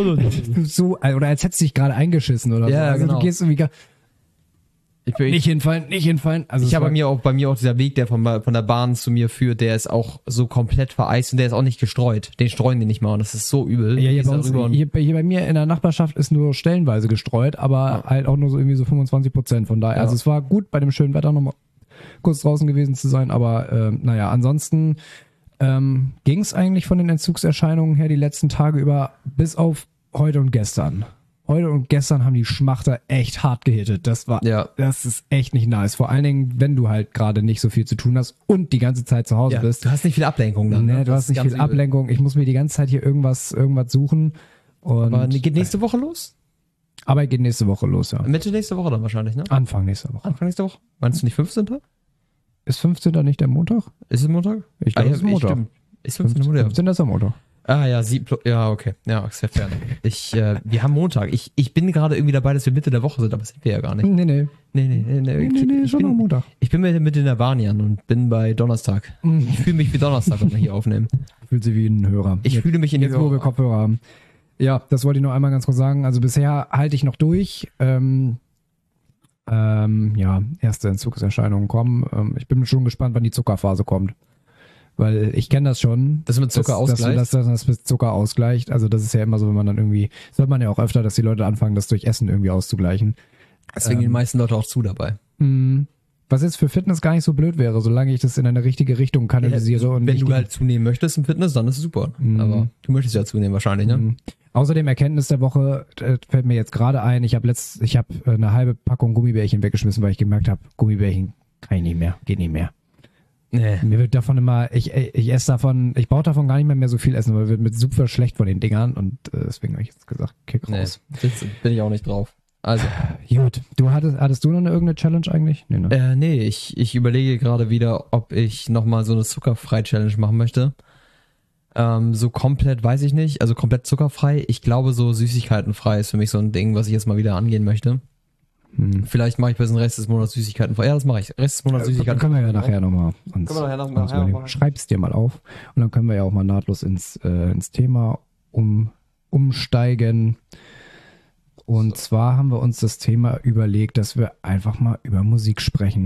so, oder als hättest du dich gerade eingeschissen oder ja, so. Also genau. du gehst irgendwie... Ich bin, nicht hinfallen, nicht hinfallen. Also ich habe bei mir auch bei mir auch dieser Weg, der von, von der Bahn zu mir führt, der ist auch so komplett vereist und der ist auch nicht gestreut. Den streuen die nicht mal und das ist so übel. Ja, hier, bei uns, hier, hier bei mir in der Nachbarschaft ist nur stellenweise gestreut, aber ja. halt auch nur so irgendwie so fünfundzwanzig Prozent von daher. Ja. Also es war gut, bei dem schönen Wetter nochmal kurz draußen gewesen zu sein, aber äh, naja, ansonsten ähm, ging es eigentlich von den Entzugserscheinungen her die letzten Tage über, bis auf heute und gestern. Heute und gestern haben die Schmachter echt hart gehittet. Das war, ja. das ist echt nicht nice. Vor allen Dingen, wenn du halt gerade nicht so viel zu tun hast und die ganze Zeit zu Hause ja, bist. Du hast nicht viel Ablenkung dann. Nee, ne? du hast nicht viel übel. Ablenkung. Ich muss mir die ganze Zeit hier irgendwas, irgendwas suchen. Und aber geht nächste Woche los? Aber geht nächste Woche los, ja. Mitte nächste Woche dann wahrscheinlich, ne? Anfang nächster Woche. Anfang nächster Woche? Meinst du nicht fünfzehnten? Ist fünfzehnten nicht der Montag? Ist es Montag? Ich glaube, ah, es ist Montag. Ist fünfzehnten Montag? fünfzehnten ist der Montag. Ah ja, sie, ja, okay. Ja, sehr fair. Ich, äh, wir haben Montag. Ich, ich bin gerade irgendwie dabei, dass wir Mitte der Woche sind, aber das sind wir ja gar nicht. Nee, nee. Nee, nee, nee. nee, nee, nee, nee ich schon bin, am Montag. Ich bin mit, mit den Navaniern und bin bei Donnerstag. Mhm. Ich fühle mich wie Donnerstag, wenn wir hier aufnehmen. Fühlt sich wie ein Hörer. Ich jetzt, fühle mich in Jetzt, wo wir Kopfhörer haben. Ja, das wollte ich noch einmal ganz kurz sagen. Also bisher halte ich noch durch. Ähm, ähm, ja, erste Entzugserscheinungen kommen. Ähm, ich bin schon gespannt, wann die Zuckerphase kommt. Weil ich kenne das schon. Das mit Zucker ausgleicht? Dass das, das mit Zucker ausgleicht. Also das ist ja immer so, wenn man dann irgendwie, das hört man ja auch öfter, dass die Leute anfangen, das durch Essen irgendwie auszugleichen. Deswegen ähm, die meisten Leute auch zu dabei. Mh, was jetzt für Fitness gar nicht so blöd wäre, solange ich das in eine richtige Richtung kanalisiere. Ja, und wenn du halt zunehmen möchtest im Fitness, dann ist es super. Mhm. Aber du möchtest ja zunehmen wahrscheinlich, ne? Mhm. Außerdem Erkenntnis der Woche, äh, fällt mir jetzt gerade ein, ich habe letzt, ich habe eine halbe Packung Gummibärchen weggeschmissen, weil ich gemerkt habe, Gummibärchen kann ich nicht mehr, geht nicht mehr. Nee. Mir wird davon immer, ich, ich esse davon, ich brauche davon gar nicht mehr, mehr so viel essen, weil mir wird mit super schlecht von den Dingern und äh, deswegen habe ich jetzt gesagt, kick raus. Nee, bin ich auch nicht drauf. Also. Gut, du hattest, hattest du noch eine irgendeine Challenge eigentlich? Nee, ne? äh, nee ich, ich überlege gerade wieder, ob ich nochmal so eine Zuckerfrei-Challenge machen möchte. Ähm, so komplett weiß ich nicht, also komplett zuckerfrei. Ich glaube, so Süßigkeitenfrei ist für mich so ein Ding, was ich jetzt mal wieder angehen möchte. Hm. Vielleicht mache ich bis den Rest des Monats Süßigkeiten frei. Ja, das mache ich. Rest des Monats Süßigkeiten. Können wir ja nachher nochmal. Können wir nachher nochmal. Noch schreib's dir mal auf. Und dann können wir ja auch mal nahtlos ins, äh, ins Thema um, umsteigen. Und so. Zwar haben wir uns das Thema überlegt, dass wir einfach mal über Musik sprechen.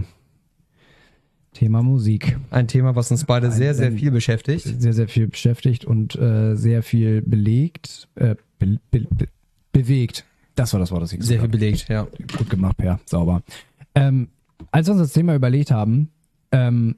Thema Musik. Ein Thema, was uns beide sehr, sehr viel beschäftigt. Sehr, sehr viel beschäftigt und äh, sehr viel belegt, äh, be, be, be, bewegt. Das war das Wort, das ich gesagt habe. Sehr viel belegt, ja. Gut gemacht, Per. Sauber. Ähm, als wir uns das Thema überlegt haben, ähm,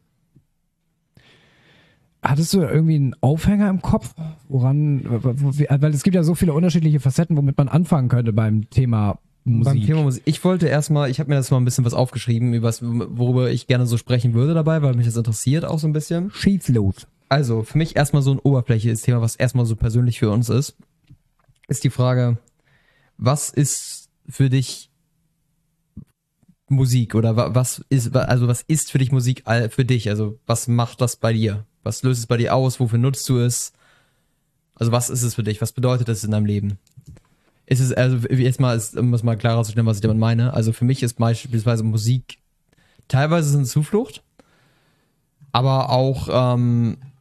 hattest du irgendwie einen Aufhänger im Kopf, woran, weil es gibt ja so viele unterschiedliche Facetten, womit man anfangen könnte beim Thema Musik. Beim Thema Musik. Ich wollte erstmal, ich habe mir das mal ein bisschen was aufgeschrieben, worüber ich gerne so sprechen würde dabei, weil mich das interessiert auch so ein bisschen. Schieß los. Also, für mich erstmal so ein oberflächliches Thema, was erstmal so persönlich für uns ist, ist die Frage, was ist für dich Musik oder was ist, also was ist für dich Musik für dich? Also was macht das bei dir? Was löst es bei dir aus? Wofür nutzt du es? Also was ist es für dich? Was bedeutet es in deinem Leben? Ist es, also jetzt mal, um es mal klarer zu stellen, was ich damit meine. Also für mich ist beispielsweise Musik teilweise eine Zuflucht, aber auch ähm,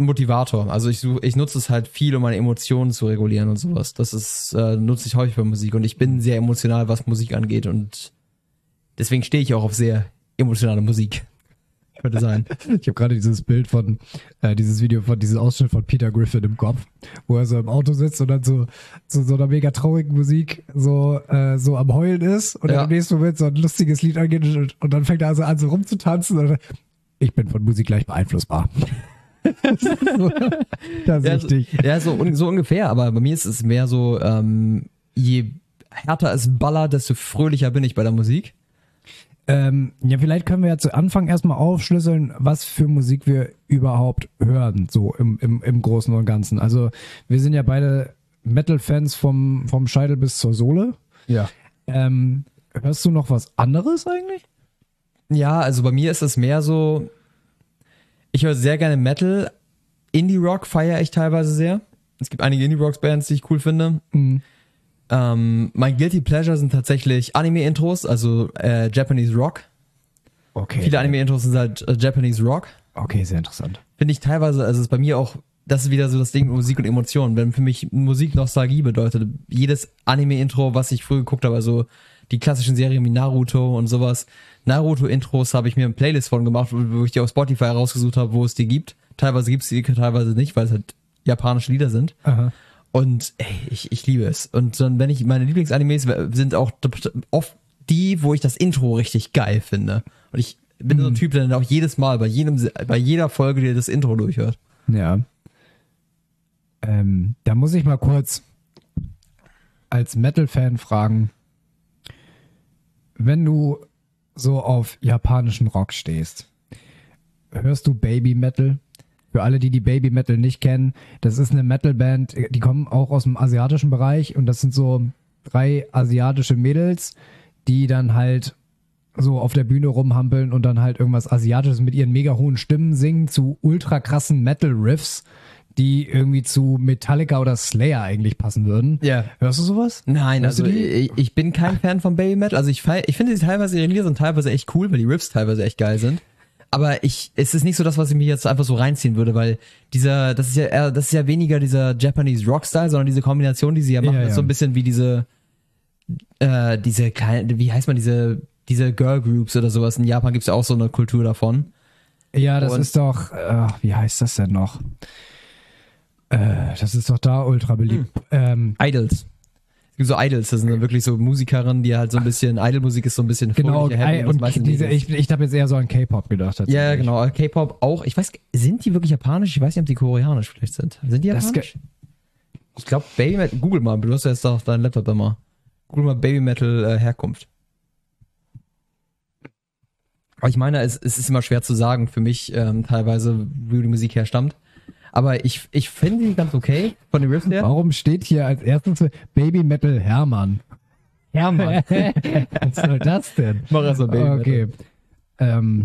ein Motivator. Also ich such, ich nutze es halt viel, um meine Emotionen zu regulieren und sowas. Das ist, äh, nutze ich häufig bei Musik und ich bin sehr emotional, was Musik angeht und deswegen stehe ich auch auf sehr emotionale Musik. Könnte sein. Ich habe gerade dieses Bild von, äh, dieses Video von, dieses Ausschnitt von Peter Griffin im Kopf, wo er so im Auto sitzt und dann so zu so einer mega traurigen Musik so, äh, so am Heulen ist und Ja. dann im nächsten Moment so ein lustiges Lied angeht und, und dann fängt er also an so rumzutanzen und ich bin von Musik gleich beeinflussbar. Das ist, so, das ist Ja, so, richtig. ja so, un, so ungefähr, aber bei mir ist es mehr so, ähm, je härter es ballert, desto fröhlicher bin ich bei der Musik. Ähm, ja, vielleicht können wir ja zu Anfang erstmal aufschlüsseln, was für Musik wir überhaupt hören, so im, im, im Großen und Ganzen. Also wir sind ja beide Metal-Fans vom, vom Scheitel bis zur Sohle. Ja. Ähm, hörst du noch was anderes eigentlich? Ja, also bei mir ist es mehr so, ich höre sehr gerne Metal, Indie-Rock feiere ich teilweise sehr. Es gibt einige Indie-Rock-Bands, die ich cool finde. Mhm. Ähm, mein Guilty Pleasure sind tatsächlich Anime-Intros, also äh, Japanese Rock. Okay. Viele Anime-Intros sind halt äh, Japanese Rock. Okay, sehr interessant. Finde ich teilweise, also ist bei mir auch, das ist wieder so das Ding mit Musik und Emotionen. Wenn für mich Musik Nostalgie bedeutet, jedes Anime-Intro, was ich früher geguckt habe, also die klassischen Serien wie Naruto und sowas, Naruto-Intros habe ich mir eine Playlist von gemacht, wo ich die auf Spotify rausgesucht habe, wo es die gibt. Teilweise gibt es die, teilweise nicht, weil es halt japanische Lieder sind. Aha. Und ey, ich, ich liebe es. Und dann, wenn ich, meine Lieblingsanimes sind auch oft die, wo ich das Intro richtig geil finde. Und ich bin so ein Typ, der dann auch jedes Mal, bei jedem, bei jeder Folge, der das Intro durchhört. Ja. Ähm, da muss ich mal kurz als Metal-Fan fragen, wenn du so auf japanischen Rock stehst, hörst du Baby Metal? Für alle, die die Baby Metal nicht kennen, das ist eine Metal-Band, die kommen auch aus dem asiatischen Bereich und das sind so drei asiatische Mädels, die dann halt so auf der Bühne rumhampeln und dann halt irgendwas Asiatisches mit ihren mega hohen Stimmen singen zu ultra krassen Metal-Riffs, die irgendwie zu Metallica oder Slayer eigentlich passen würden. Ja. Hörst du sowas? Nein, Hörst also du die? ich, ich bin kein Fan von Baby Metal. Also ich, fei- ich finde, die teilweise, ihre Lieder sind teilweise echt cool, weil die Riffs teilweise echt geil sind. Aber ich, es ist nicht so das, was ich mir jetzt einfach so reinziehen würde, weil dieser, das ist ja eher, das ist ja weniger dieser Japanese Rock-Style, sondern diese Kombination, die sie ja machen, Ja, ja. ist so ein bisschen wie diese, äh, diese kleine, wie heißt man, diese, diese Girl Groups oder sowas. In Japan gibt's ja auch so eine Kultur davon. Ja, das Und- ist doch, äh, wie heißt das denn noch? Äh, das ist doch da ultra beliebt. Hm. Ähm, Idols. Es gibt so Idols, das sind dann wirklich so Musikerinnen, die halt so ein bisschen, Idol-Musik ist so ein bisschen genau, fröhliche, happy I- und das und meiste diese, nicht ist. ich, ich habe jetzt eher so an K-Pop gedacht. Ja, tatsächlich. genau. K-Pop auch. Ich weiß, sind die wirklich japanisch? Ich weiß nicht, ob die koreanisch vielleicht sind. Sind die Das japanisch? Ich glaube, Baby Metal. Google mal, du hast ja jetzt doch deinen Laptop da mal. Google mal Baby Metal äh, Herkunft. Aber ich meine, es, es ist immer schwer zu sagen für mich ähm, teilweise, wie die Musik herstammt. Aber ich, ich finde die ganz okay von den Riffs her. Warum steht hier als erstes Baby Metal Hermann? Hermann. Was soll das denn? Mach erst mal Baby Okay. Ähm,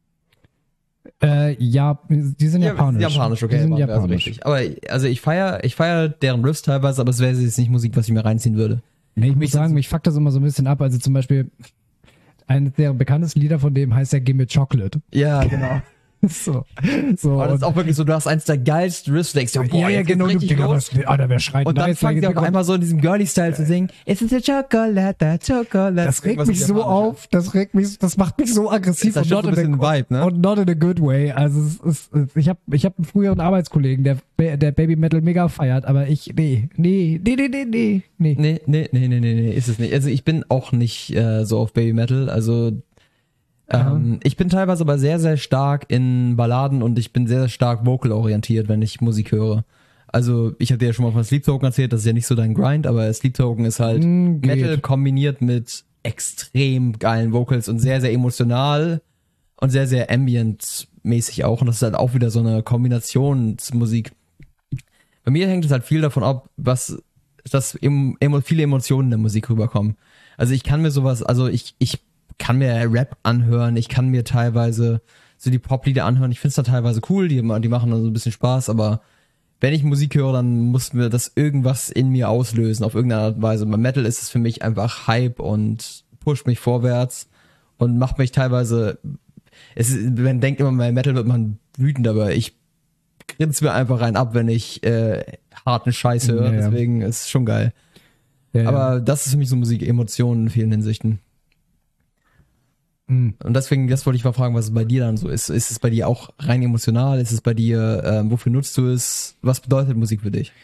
äh, ja, die sind Ja, japanisch. Japanisch, okay. Die sind war- wär also japanisch. richtig. Aber also ich feiere ich feier deren Riffs teilweise, aber es wäre jetzt nicht Musik, was ich mir reinziehen würde. Nee, ich muss Mich- sagen, mich fuckt das immer so ein bisschen ab. Also zum Beispiel, eines der bekanntesten Lieder von dem heißt ja Gimme Chocolate. Ja, genau. So. so Aber das ist und- auch wirklich so, du hast eins der geilsten Riffs, denkst du, boah, ja, ja, jetzt geht's genau. Du, richtig Digga, los. was, Alter, wer schreit Und dann nice, fangen sie Digga, auch noch einmal so in diesem Girly-Style zu singen. It's a chocolate, chocolate. Das regt Irgendwas mich so Japanisches. auf, das regt mich, das macht mich so aggressiv Das ist und schon not, so ein in bisschen a, Vibe, ne? und not in a good way. Also es ist, es- ich habe ich hab einen früheren Arbeitskollegen, der, Ba- der Baby Metal mega feiert, aber ich, nee, nee, nee, nee, nee, nee, nee. Nee, nee, nee, nee, nee, nee, ist es nicht. Also ich bin auch nicht äh, so auf Baby Metal. Also ähm, ich bin teilweise aber sehr, sehr stark in Balladen und ich bin sehr, sehr stark vocal orientiert, wenn ich Musik höre. Also ich habe dir ja schon mal von Sleep Token erzählt, das ist ja nicht so dein Grind, aber Sleep Token ist halt Mm, geht. Metal kombiniert mit extrem geilen Vocals und sehr, sehr emotional und sehr, sehr ambient-mäßig auch. Und das ist halt auch wieder so eine Kombinationsmusik. Bei mir hängt es halt viel davon ab, was, dass emo, emo, viele Emotionen in der Musik rüberkommen. Also ich kann mir sowas, also ich, ich kann mir Rap anhören, ich kann mir teilweise so die Poplieder anhören. Ich finde es da teilweise cool, die, die machen dann so ein bisschen Spaß, aber wenn ich Musik höre, dann muss mir das irgendwas in mir auslösen, auf irgendeine Art und Weise. Bei Metal ist es für mich einfach Hype und pusht mich vorwärts und macht mich teilweise, es ist, man denkt immer, bei Metal wird man wütend, aber ich rinnt's mir einfach rein ab, wenn ich äh, harten Scheiß höre. Ja, ja. Deswegen ist es schon geil. Ja, ja. Aber das ist für mich so Musik, Emotionen in vielen Hinsichten. Mhm. Und deswegen, das wollte ich mal fragen, was es bei dir dann so ist. Ist es bei dir auch rein emotional? Ist es bei dir, ähm, wofür nutzt du es? Was bedeutet Musik für dich?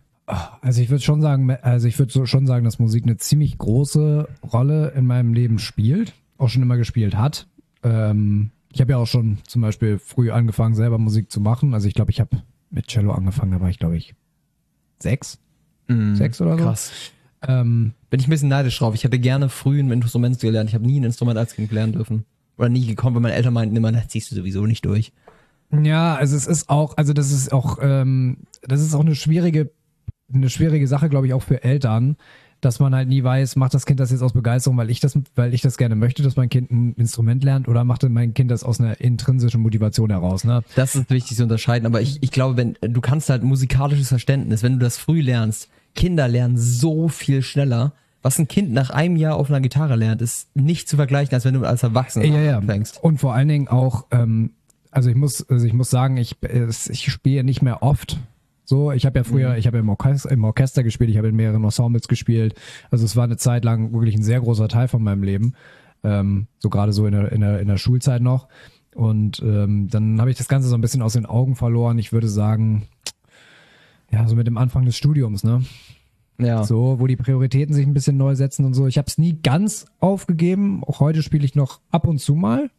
Also ich würde schon sagen, also ich würde so schon sagen, dass Musik eine ziemlich große Rolle in meinem Leben spielt, auch schon immer gespielt hat. Ähm, ich habe ja auch schon zum Beispiel früh angefangen, selber Musik zu machen. Also ich glaube, ich habe mit Cello angefangen, da war ich glaube ich sechs, Mm, sechs oder so. Krass. Ähm, Bin ich ein bisschen neidisch drauf. Ich hätte gerne früh ein Instrument gelernt. Ich habe nie ein Instrument als Kind lernen dürfen. Oder nie gekommen, weil meine Eltern meinten immer, das ziehst du sowieso nicht durch. ja, also es ist auch, also das ist auch, ähm, das ist auch eine schwierige, eine schwierige Sache, glaube ich, auch für Eltern, dass man halt nie weiß, macht das Kind das jetzt aus Begeisterung, weil ich das, weil ich das gerne möchte, dass mein Kind ein Instrument lernt, oder macht denn mein Kind das aus einer intrinsischen Motivation heraus, ne? Das ist wichtig zu unterscheiden. Aber ich, ich glaube, wenn du kannst halt musikalisches Verständnis, wenn du das früh lernst, Kinder lernen so viel schneller. Was ein Kind nach einem Jahr auf einer Gitarre lernt, ist nicht zu vergleichen, als wenn du als Erwachsener Ja, ja. anfängst. Und vor allen Dingen auch, ähm, also ich muss, also ich muss sagen, ich, ich spiele nicht mehr oft. So, ich habe ja früher, ich habe ja im Orchester, im Orchester gespielt, ich habe in mehreren Ensembles gespielt. Also es war eine Zeit lang wirklich ein sehr großer Teil von meinem Leben. Ähm, so gerade so in der, in der, in der Schulzeit noch. Und ähm, dann habe ich das Ganze so ein bisschen aus den Augen verloren. Ich würde sagen, ja, so mit dem Anfang des Studiums, ne? Ja. So, wo die Prioritäten sich ein bisschen neu setzen und so. Ich habe es nie ganz aufgegeben. Auch heute spiele ich noch ab und zu mal.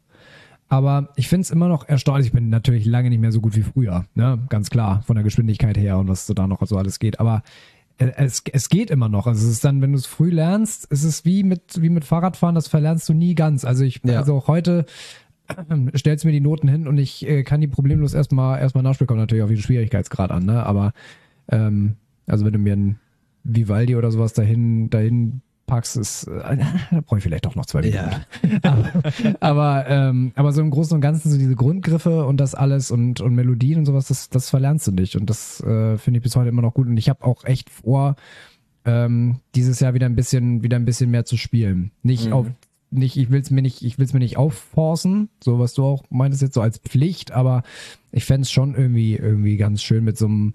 Aber ich finde es immer noch erstaunlich. Ich bin natürlich lange nicht mehr so gut wie früher, ne? Ganz klar, von der Geschwindigkeit her und was so da noch so alles geht. Aber es, es geht immer noch. Also es ist dann, wenn du es früh lernst, ist es wie mit, wie mit Fahrradfahren, das verlernst du nie ganz. Also ich, Ja. also auch heute äh, stellst mir die Noten hin und ich äh, kann die problemlos erstmal, erstmal nachspielen. Kommt natürlich auf den Schwierigkeitsgrad an, ne? Aber, ähm, also wenn du mir ein Vivaldi oder sowas dahin, dahin packst, ist, äh, da brauche ich vielleicht doch noch zwei Minuten. Ja. aber, aber, ähm, aber so im Großen und Ganzen so diese Grundgriffe und das alles und, und Melodien und sowas, das, das verlernst du nicht. Und das äh, finde ich bis heute immer noch gut. Und ich habe auch echt vor, ähm, dieses Jahr wieder ein bisschen, wieder ein bisschen mehr zu spielen. Nicht Mhm. auf, nicht, ich will es mir nicht, ich will es mir nicht aufforcen, so was du auch meintest jetzt so als Pflicht, aber ich fände es schon irgendwie, irgendwie ganz schön mit so einem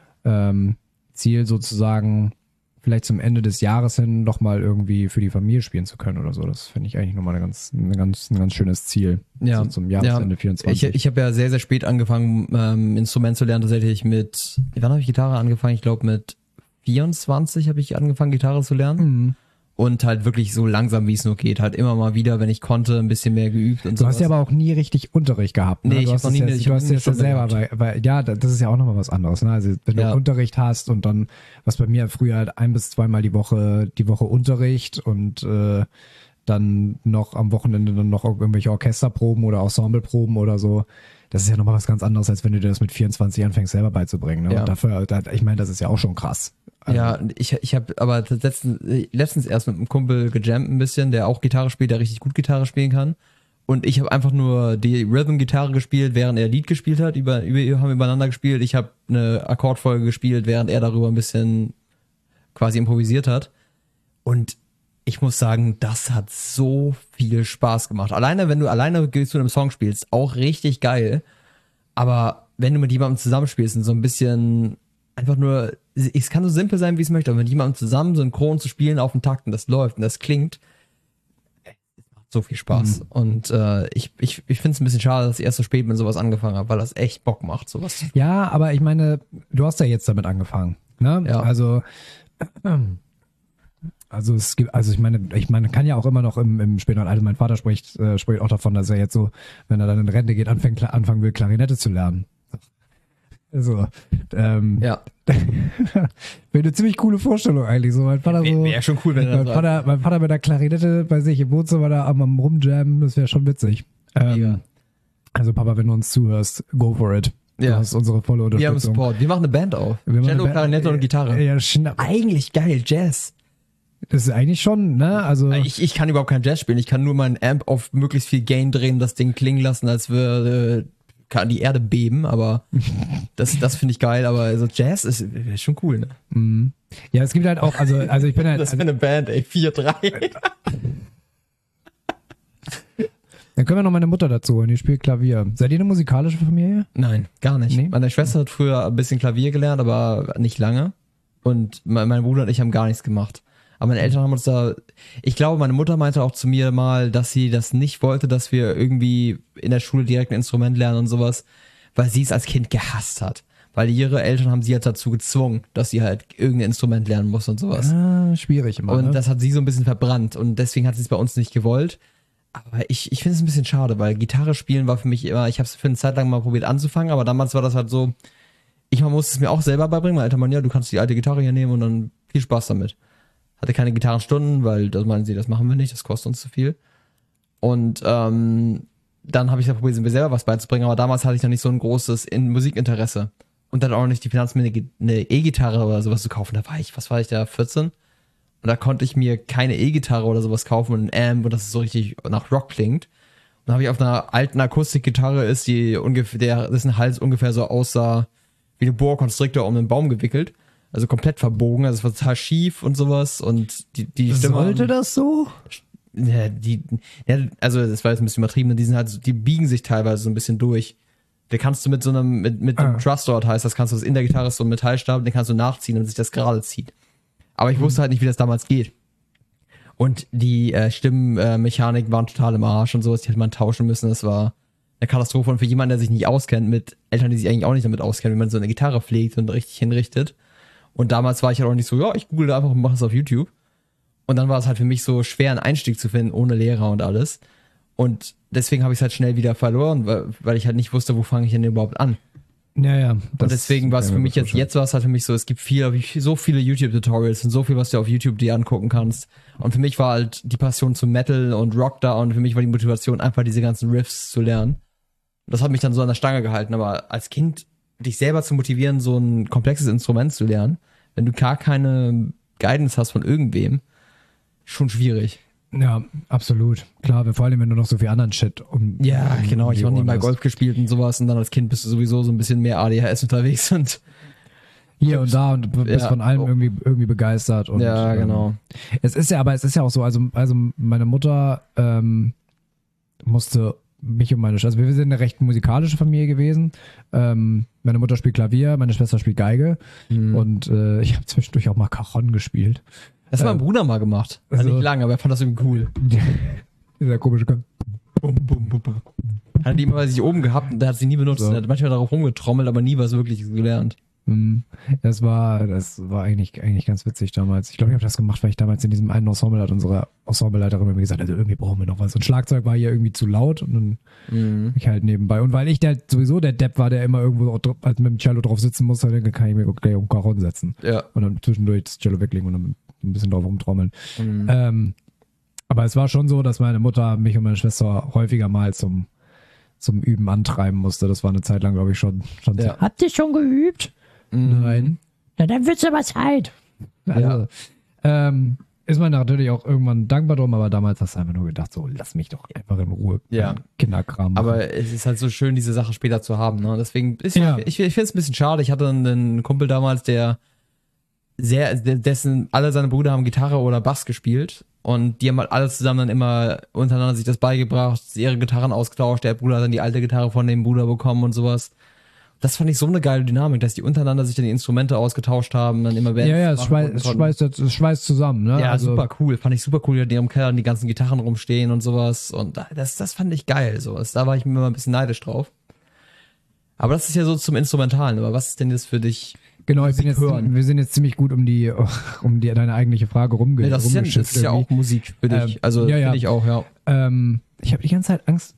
ähm, Ziel sozusagen, vielleicht zum Ende des Jahres hin nochmal irgendwie für die Familie spielen zu können oder so. Das finde ich eigentlich nochmal eine ganz, eine ganz, ein ganz schönes Ziel. Ja. So zum Jahresende Ich, vierundzwanzig. ich habe ja sehr, sehr spät angefangen, ähm, Instrument zu lernen, tatsächlich mit, wann habe ich Gitarre angefangen? Ich glaube mit vierundzwanzig habe ich angefangen, Gitarre zu lernen. Mhm. Und halt wirklich so langsam, wie es nur geht. Halt immer mal wieder, wenn ich konnte, ein bisschen mehr geübt und Du hast sowas. ja aber auch nie richtig Unterricht gehabt. Ne? Nee, ich du hab hast noch es nie- jetzt, ich du hab hast nie eine jetzt ja Stunde selber, weil, weil, ja, das ist ja auch nochmal was anderes. Ne? Also wenn Ja. du Unterricht hast und dann, was bei mir früher halt ein bis zweimal die Woche, die Woche Unterricht und äh, dann noch am Wochenende dann noch irgendwelche Orchesterproben oder Ensembleproben oder so. Das ist ja nochmal was ganz anderes, als wenn du dir das mit vierundzwanzig anfängst selber beizubringen. Ne? Ja. Und dafür, da, ich meine, das ist ja auch schon krass. Also, Ja, ich, ich habe aber letztens, letztens erst mit einem Kumpel gejammt ein bisschen, der auch Gitarre spielt, der richtig gut Gitarre spielen kann. Und ich habe einfach nur die Rhythm-Gitarre gespielt, während er Lied gespielt hat. Über, über, wir haben übereinander gespielt. Ich habe eine Akkordfolge gespielt, während er darüber ein bisschen quasi improvisiert hat. Und ich muss sagen, das hat so viel Spaß gemacht. Alleine, wenn du alleine zu einem Song spielst, auch richtig geil. Aber wenn du mit jemandem zusammenspielst und so ein bisschen einfach nur, es kann so simpel sein, wie es möchte, aber mit jemandem zusammen synchron zu spielen auf den Takt und das läuft und das klingt, es macht so viel Spaß. Mhm. Und äh, ich, ich, ich finde es ein bisschen schade, dass ich erst so spät mit sowas angefangen habe, weil das echt Bock macht, sowas zu tun. ja, aber ich meine, du hast ja jetzt damit angefangen. Ne? Ja. Also, also es gibt, also ich meine, ich meine, kann ja auch immer noch im, im späteren Alter, mein Vater spricht, äh, spricht auch davon, dass er jetzt so, wenn er dann in Rente geht, anfängt, kla- anfangen will, Klarinette zu lernen. Also, ähm, Ja, wäre eine ziemlich coole Vorstellung eigentlich. So, mein Vater so, wäre schon cool, wenn er mein das Vater, mein Vater mit der Klarinette bei sich im Wohnzimmer da am, am Rumjammen, das wäre schon witzig. Ähm, Mega. also Papa, wenn du uns zuhörst, go for it. Du Ja. hast unsere volle Wir haben Unterstützung. Support. Wir machen eine Band auf. Wir machen Cello, eine Band- Klarinette und Gitarre. Ja, schnapp. Eigentlich geil, Jazz. Das ist eigentlich schon, ne? Also, Ich, ich kann überhaupt kein Jazz spielen. Ich kann nur meinen Amp auf möglichst viel Gain drehen, das Ding klingen lassen, als würde kann die Erde beben, aber das, das finde ich geil. Aber also Jazz ist, ist schon cool, ne? mm. ja, es gibt halt auch, also, also ich bin halt, Das wäre eine Band, ey, vier drei. Dann können wir noch meine Mutter dazu holen, die spielt Klavier. Seid ihr eine musikalische Familie? Nein, gar nicht. Nee? Meine Schwester hat früher ein bisschen Klavier gelernt, aber nicht lange. Und mein, mein Bruder und ich haben gar nichts gemacht. Aber meine Eltern haben uns da, ich glaube, meine Mutter meinte auch zu mir mal, dass sie das nicht wollte, dass wir irgendwie in der Schule direkt ein Instrument lernen und sowas, weil sie es als Kind gehasst hat. Weil ihre Eltern haben sie halt dazu gezwungen, dass sie halt irgendein Instrument lernen muss und sowas. Ah, schwierig immer. Und ne? das hat sie so ein bisschen verbrannt und deswegen hat sie es bei uns nicht gewollt. Aber ich, ich finde es ein bisschen schade, weil Gitarre spielen war für mich immer, ich habe es für eine Zeit lang mal probiert anzufangen, aber damals war das halt so, ich musste es mir auch selber beibringen. Mein Alter Mann, ja, du kannst die alte Gitarre hier nehmen und dann viel Spaß damit. Hatte keine Gitarrenstunden, weil das meinen sie, das machen wir nicht, das kostet uns zu viel. Und ähm, dann habe ich da probiert, mir selber was beizubringen, aber damals hatte ich noch nicht so ein großes in Musikinteresse. Und dann auch noch nicht die Finanzen, mir eine eine E-Gitarre oder sowas zu kaufen. Da war ich, was war ich da, vierzehn? Und da konnte ich mir keine E-Gitarre oder sowas kaufen und ein Amp und das so richtig nach Rock klingt. Und dann habe ich auf einer alten Akustikgitarre ist, die ungefähr, der, dessen Hals ungefähr so aussah wie eine Boa Constrictor um einen Baum gewickelt. Also komplett verbogen, also es war total schief und sowas und die, die Stimme. Sollte das so? Ja, die, ja, also das war jetzt ein bisschen übertrieben, die sind halt, so- die biegen sich teilweise so ein bisschen durch. Da kannst du mit so einem, mit, mit einem Ah. Truss-Rod heißt das, kannst du das in der Gitarre ist so ein Metallstab, den kannst du nachziehen, damit sich das gerade zieht. Aber ich wusste halt nicht, wie das damals geht. Und die äh, Stimmenmechanik waren total im Arsch und sowas, die hätte man tauschen müssen. Das war eine Katastrophe. Und für jemanden, der sich nicht auskennt, mit Eltern, die sich eigentlich auch nicht damit auskennen, wie man so eine Gitarre pflegt und richtig hinrichtet. Und damals war ich halt auch nicht so, ja, ich google einfach und mache es auf YouTube. Und dann war es halt für mich so schwer, einen Einstieg zu finden, ohne Lehrer und alles. Und deswegen habe ich es halt schnell wieder verloren, weil, weil ich halt nicht wusste, wo fange ich denn überhaupt an. Ja, ja. Und deswegen war es für mich jetzt, jetzt war es halt für mich so, es gibt viel, so viele YouTube-Tutorials und so viel, was du auf YouTube dir angucken kannst. Und für mich war halt die Passion zum Metal und Rock da und für mich war die Motivation einfach diese ganzen Riffs zu lernen. Das hat mich dann so an der Stange gehalten, aber als Kind dich selber zu motivieren, so ein komplexes Instrument zu lernen, wenn du gar keine Guidance hast von irgendwem, schon schwierig. Ja, absolut. Klar, vor allem, wenn du noch so viel anderen Shit um. Ja, um genau. die Ich habe nie Ohren mal hast. Golf gespielt und sowas und dann als Kind bist du sowieso so ein bisschen mehr A D H S unterwegs und Hier und da und b- bist Ja. von allem irgendwie, irgendwie begeistert. Und, ja, genau. Ähm, es ist ja, aber es ist ja auch so, also, also meine Mutter ähm, musste mich und meine Schwester, wir sind eine recht musikalische Familie gewesen. Ähm, meine Mutter spielt Klavier, meine Schwester spielt Geige Mhm. und äh, ich habe zwischendurch auch mal Cajon gespielt. Das hat mein Ähm, Bruder mal gemacht. Also also- nicht lange, aber er fand das irgendwie cool. Dieser komische Ka- Bum, bum, bum, bum. Hat die immer bei sich oben gehabt und der hat sie nie benutzt. So. Er hat manchmal darauf rumgetrommelt, aber nie was Wirkliches gelernt. Hm, Das war, das war eigentlich, eigentlich ganz witzig damals. Ich glaube, ich habe das gemacht, weil ich damals in diesem einen Ensemble hat unsere Ensembleleiterin mir gesagt, also irgendwie brauchen wir noch was. Und Schlagzeug war hier irgendwie zu laut und dann Mhm. ich halt nebenbei. Und weil ich der sowieso der Depp war, der immer irgendwo auch dr- halt mit dem Cello drauf sitzen musste, dann kann ich mir gleich um Cajon setzen. Ja. Und dann zwischendurch das Cello weglegen und dann ein bisschen drauf rumtrommeln. Mhm. Ähm, aber es war schon so, dass meine Mutter mich und meine Schwester häufiger mal zum, zum Üben antreiben musste. Das war eine Zeit lang, glaube ich, schon, schon Ja. so. Habt ihr schon geübt? Mhm. Nein. Na, dann wird's aber Zeit. Also, Ja. ähm, ist man natürlich auch irgendwann dankbar drum, aber damals hast du einfach nur gedacht, so, lass mich doch einfach in Ruhe. Ja. Kinderkram machen. Aber es ist halt so schön, diese Sache später zu haben. Ne? Deswegen ist Ja. ich, ich finde es ein bisschen schade. Ich hatte einen Kumpel damals, der sehr, dessen alle seine Brüder haben Gitarre oder Bass gespielt und die haben halt alle zusammen dann immer untereinander sich das beigebracht, ihre Gitarren ausgetauscht. Der Bruder hat dann die alte Gitarre von dem Bruder bekommen und sowas. Das fand ich so eine geile Dynamik, dass die untereinander sich dann die Instrumente ausgetauscht haben, dann immer Bands ja, ja, es machen schweißt, es konnten. schweißt, es schweißt zusammen, ne? Ja, also, super cool. Fand ich super cool, die in ihrem Keller die ganzen Gitarren rumstehen und sowas. Und das, das fand ich geil. Sowas. Da war ich mir immer ein bisschen neidisch drauf. Aber das ist ja so zum Instrumentalen. Aber was ist denn jetzt für dich? Genau, ich bin jetzt, hören. wir sind jetzt ziemlich gut um die, um die deine eigentliche Frage rumge Nee, das ist ja, das rumgeschifft ist ja auch irgendwie. Musik für dich. Ähm, also ja, ja. finde ich auch, ja. Ähm, ich habe die ganze Zeit Angst,